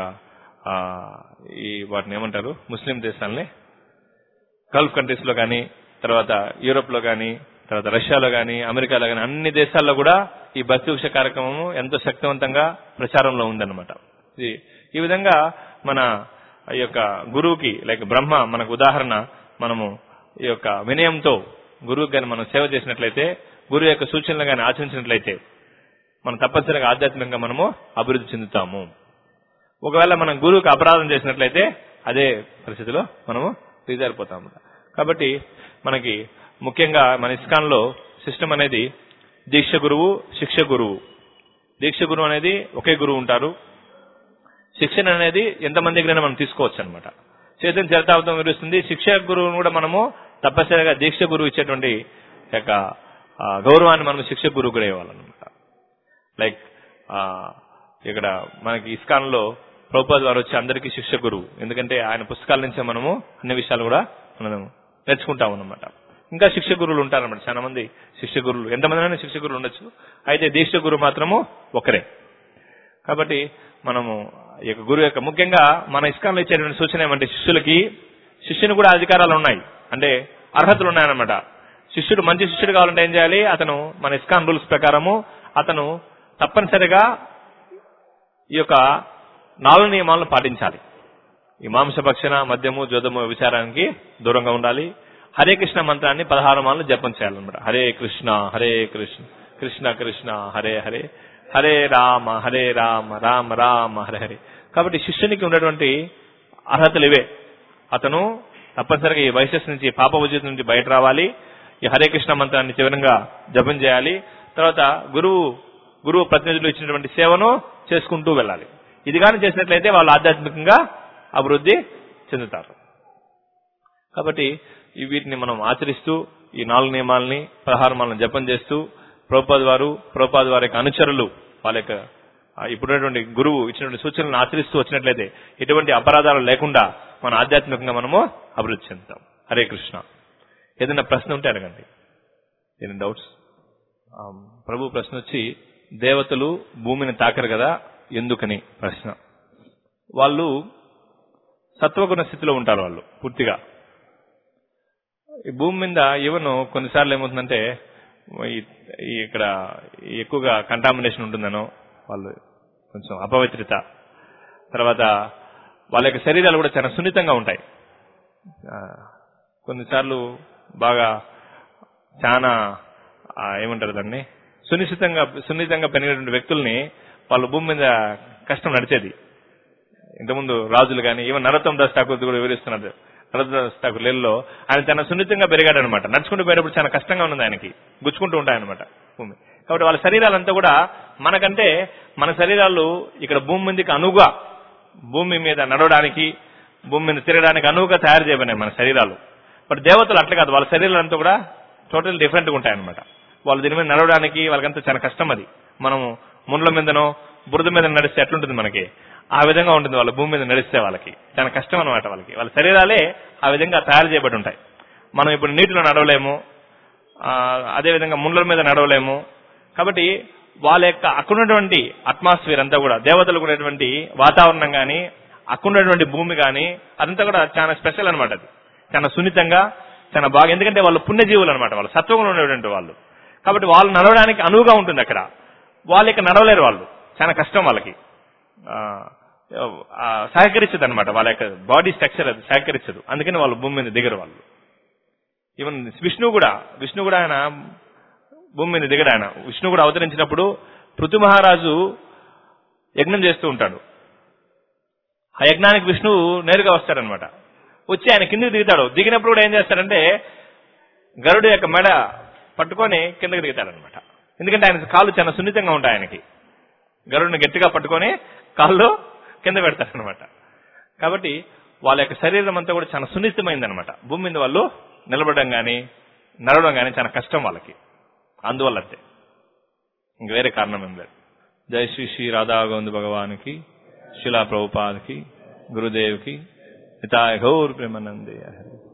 ఈ వాటిని ఏమంటారు ముస్లిం దేశాలని గల్ఫ్ కంట్రీస్ లో కానీ, తర్వాత యూరోప్ లో కానీ, తర్వాత రష్యాలో కానీ, అమెరికాలో కానీ అన్ని దేశాల్లో కూడా ఈ భక్తి వృక్ష కార్యక్రమము ఎంతో శక్తివంతంగా ప్రచారంలో ఉందన్నమాట. ఈ విధంగా మన ఈ యొక్క గురువుకి లైక్ బ్రహ్మ మనకు ఉదాహరణ, మనము ఈ యొక్క వినయంతో గురువుకి కానీ మనం సేవ చేసినట్లయితే, గురువు యొక్క సూచనలు కానీ ఆచరించినట్లయితే మనం తప్పనిసరిగా ఆధ్యాత్మికంగా మనము అభివృద్ధి చెందుతాము. ఒకవేళ మనం గురువుకి అపరాధం చేసినట్లయితే అదే పరిస్థితిలో మనము తీజారిపోతాము. కాబట్టి మనకి ముఖ్యంగా మన ఇస్కాన్ లో సిస్టమ్ అనేది దీక్ష గురువు, శిక్ష గురువు. దీక్ష గురువు అనేది ఒకే గురువు ఉంటారు. శిక్షణ అనేది ఎంతమంది దగ్గరైనా మనం తీసుకోవచ్చు అనమాట. చైతన్య చరితామృతం వివరిస్తుంది. శిక్ష గురువును కూడా మనము తప్పనిసరిగా దీక్ష గురువు ఇచ్చేటువంటి యొక్క గౌరవాన్ని మనం శిక్ష గురువు కూడా ఇవ్వాలన్నమాట. లైక్ ఇక్కడ మనకి ఇస్కాన్ లో ప్రభుపాద్ వారు వచ్చి అందరికీ శిక్ష గురువు. ఎందుకంటే ఆయన పుస్తకాల నుంచే మనము అన్ని విషయాలు కూడా మనం నేర్చుకుంటాం అన్నమాట. ఇంకా శిక్ష గురువులు ఉంటారన్నమాట. చాలా మంది శిక్ష గురువులు, ఎంతమంది శిక్ష గురువులు ఉండొచ్చు. అయితే దీక్ష గురువు మాత్రము ఒకరే. కాబట్టి మనము ఈ యొక్క గురువు యొక్క ముఖ్యంగా మన ఇస్కాన్లో ఇచ్చేటువంటి సూచన ఏమంటే, శిష్యులకి శిష్యుని కూడా అధికారాలు ఉన్నాయి, అంటే అర్హతలు ఉన్నాయన్నమాట. శిష్యుడు మంచి శిష్యుడు కావాలంటే ఏం చేయాలి? అతను మన ఇస్కాన్ రూల్స్ ప్రకారము అతను తప్పనిసరిగా ఈ యొక్క నాలుగు నియమాలను పాటించాలి. ఈ మాంసభక్షణ, మద్యము, జోదము విచారానికి దూరంగా ఉండాలి. హరే కృష్ణ మంత్రాన్ని పదహారు మాటలు జపం చేయాలన్నమాట. హరే కృష్ణ హరే కృష్ణ కృష్ణ కృష్ణ హరే హరే, హరే రామ హరే రామ రామ రామ హరే హరే. కాబట్టి శిష్యునికి ఉన్నటువంటి అర్హతలు ఇవే. అతను తప్పనిసరిగా ఈ వైశస్ నుంచి, పాప ఉచిత నుంచి బయట రావాలి. ఈ హరే కృష్ణ మంత్రాన్ని చివరంగా జపం చేయాలి. తర్వాత గురువు గురువు ప్రతినిధులు ఇచ్చినటువంటి సేవను చేసుకుంటూ వెళ్ళాలి. ఇది కానీ చేసినట్లయితే వాళ్ళు ఆధ్యాత్మికంగా అభివృద్ధి చెందుతారు. కాబట్టి వీటిని మనం ఆచరిస్తూ ఈ నాలుగు నియమాలని, పదహారు మాలను జపం చేస్తూ ప్రభుపాద్ వారు, ప్రభుపాద్ వారి యొక్క అనుచరులు వాళ్ళ యొక్క ఇప్పుడున్నటువంటి గురువు ఇచ్చినటువంటి సూచనలను ఆచరిస్తూ వచ్చినట్లయితే ఎటువంటి అపరాధాలు లేకుండా మన ఆధ్యాత్మికంగా మనము అభివృద్ధి చెందుతాం. హరే కృష్ణ. ఏదైనా ప్రశ్న ఉంటే అడగండి. ఏదైనా డౌట్స్? ప్రభు ప్రశ్న వచ్చి, దేవతలు భూమిని తాకరు కదా, ఎందుకని ప్రశ్న. వాళ్ళు సత్వగుణ స్థితిలో ఉంటారు. వాళ్ళు పూర్తిగా ఈ భూమి మీద ఈవెన్ కొన్నిసార్లు ఏమవుతుందంటే ఇక్కడ ఎక్కువగా కంటామినేషన్ ఉంటుందనో, వాళ్ళు కొంచెం అపవిత్రత, తర్వాత వాళ్ళ యొక్క శరీరాలు కూడా చాలా సున్నితంగా ఉంటాయి. కొన్నిసార్లు బాగా చాలా ఏమంటారు దాన్ని సునిశ్చితంగా సున్నితంగా పెరిగినటువంటి వ్యక్తుల్ని వాళ్ళ భూమి మీద కష్టం నడిచేది. ఇంతకుముందు రాజులు కానీ, ఈవెన్ నరోత్తమ్ దాస్ ఠాకూర్ కూడా వివరిస్తున్నారు. నరోత్తమ్ దాస్ ఠాకూర్ లేల్లో ఆయన చాలా సున్నితంగా పెరిగాడు అనమాట. నడుచుకుంటూ పోయేటప్పుడు చాలా కష్టంగా ఉంది ఆయనకి, గుచ్చుకుంటూ ఉంటాయన్నమాట భూమి. కాబట్టి వాళ్ళ శరీరాలంతా కూడా మనకంటే, మన శరీరాలు ఇక్కడ భూమి మీదకి అనువుగా, భూమి మీద నడవడానికి, భూమి మీద తిరగడానికి అనువుగా తయారు చేయబడినాయి మన శరీరాలు. బట్ దేవతలు అట్లా కాదు. వాళ్ళ శరీరాలంతా కూడా టోటల్ డిఫరెంట్ గా ఉంటాయన్నమాట. వాళ్ళు దీని మీద నడవడానికి వాళ్ళకంతా చాలా కష్టం. అది మనము ముండ్ల మీదనో బురద మీద నడిస్తే ఎట్లుంటుంది మనకి, ఆ విధంగా ఉంటుంది వాళ్ళ భూమి మీద నడిస్తే వాళ్ళకి చాలా కష్టం అనమాట. వాళ్ళకి వాళ్ళ శరీరాలే ఆ విధంగా తయారు చేయబడి ఉంటాయి. మనం ఇప్పుడు నీటిలో నడవలేము, అదేవిధంగా ముండ్ల మీద నడవలేము. కాబట్టి వాళ్ళ యొక్క అక్కడున్నటువంటి అట్మాస్ఫియర్ అంతా కూడా, దేవతలకు ఉన్నటువంటి వాతావరణం కానీ, అక్కడున్నటువంటి భూమి కానీ అదంతా కూడా చాలా స్పెషల్ అనమాట. అది చాలా సున్నితంగా, చాలా బాగా. ఎందుకంటే వాళ్ళు పుణ్యజీవులు అనమాట, వాళ్ళు సత్వంలో ఉన్నటువంటి వాళ్ళు. కాబట్టి వాళ్ళు నడవడానికి అనువుగా ఉంటుంది అక్కడ. వాళ్ళు ఇక నడవలేరు, వాళ్ళు చాలా కష్టం, వాళ్ళకి సహకరించదు అనమాట. వాళ్ళ యొక్క బాడీ స్ట్రక్చర్ అది సహకరించదు. అందుకని వాళ్ళు భూమి మీద దిగరు వాళ్ళు. ఈవెన్ విష్ణు కూడా విష్ణు కూడా ఆయన భూమి మీద దిగడు. ఆయన విష్ణు కూడా అవతరించినప్పుడు పృథు మహారాజు యజ్ఞం చేస్తూ ఉంటాడు. ఆ యజ్ఞానికి విష్ణువు నేరుగా వస్తాడనమాట. వచ్చి ఆయన కిందకి దిగుతాడు. దిగినప్పుడు కూడా ఏం చేస్తాడంటే గరుడు యొక్క మెడ పట్టుకొని కిందకి దిగుతాడనమాట. ఎందుకంటే ఆయన కాళ్ళు చాలా సున్నితంగా ఉంటాయి. ఆయనకి గరుడిని గట్టిగా పట్టుకొని కాళ్ళు కింద పెడతారనమాట. కాబట్టి వాళ్ళ యొక్క శరీరం అంతా కూడా చాలా సున్నితమైందనమాట. భూమి మీద వాళ్ళు నిలబడడం కానీ నడవడం కానీ చాలా కష్టం వాళ్ళకి. అందువల్ల అంతే, ఇంక వేరే కారణం ఏం లేదు. जय श्री श्री राधा गोविंद भगवान की, शिला प्रभुपाद की, गुरुदेव की, हिताय गौर प्रेमानंदे।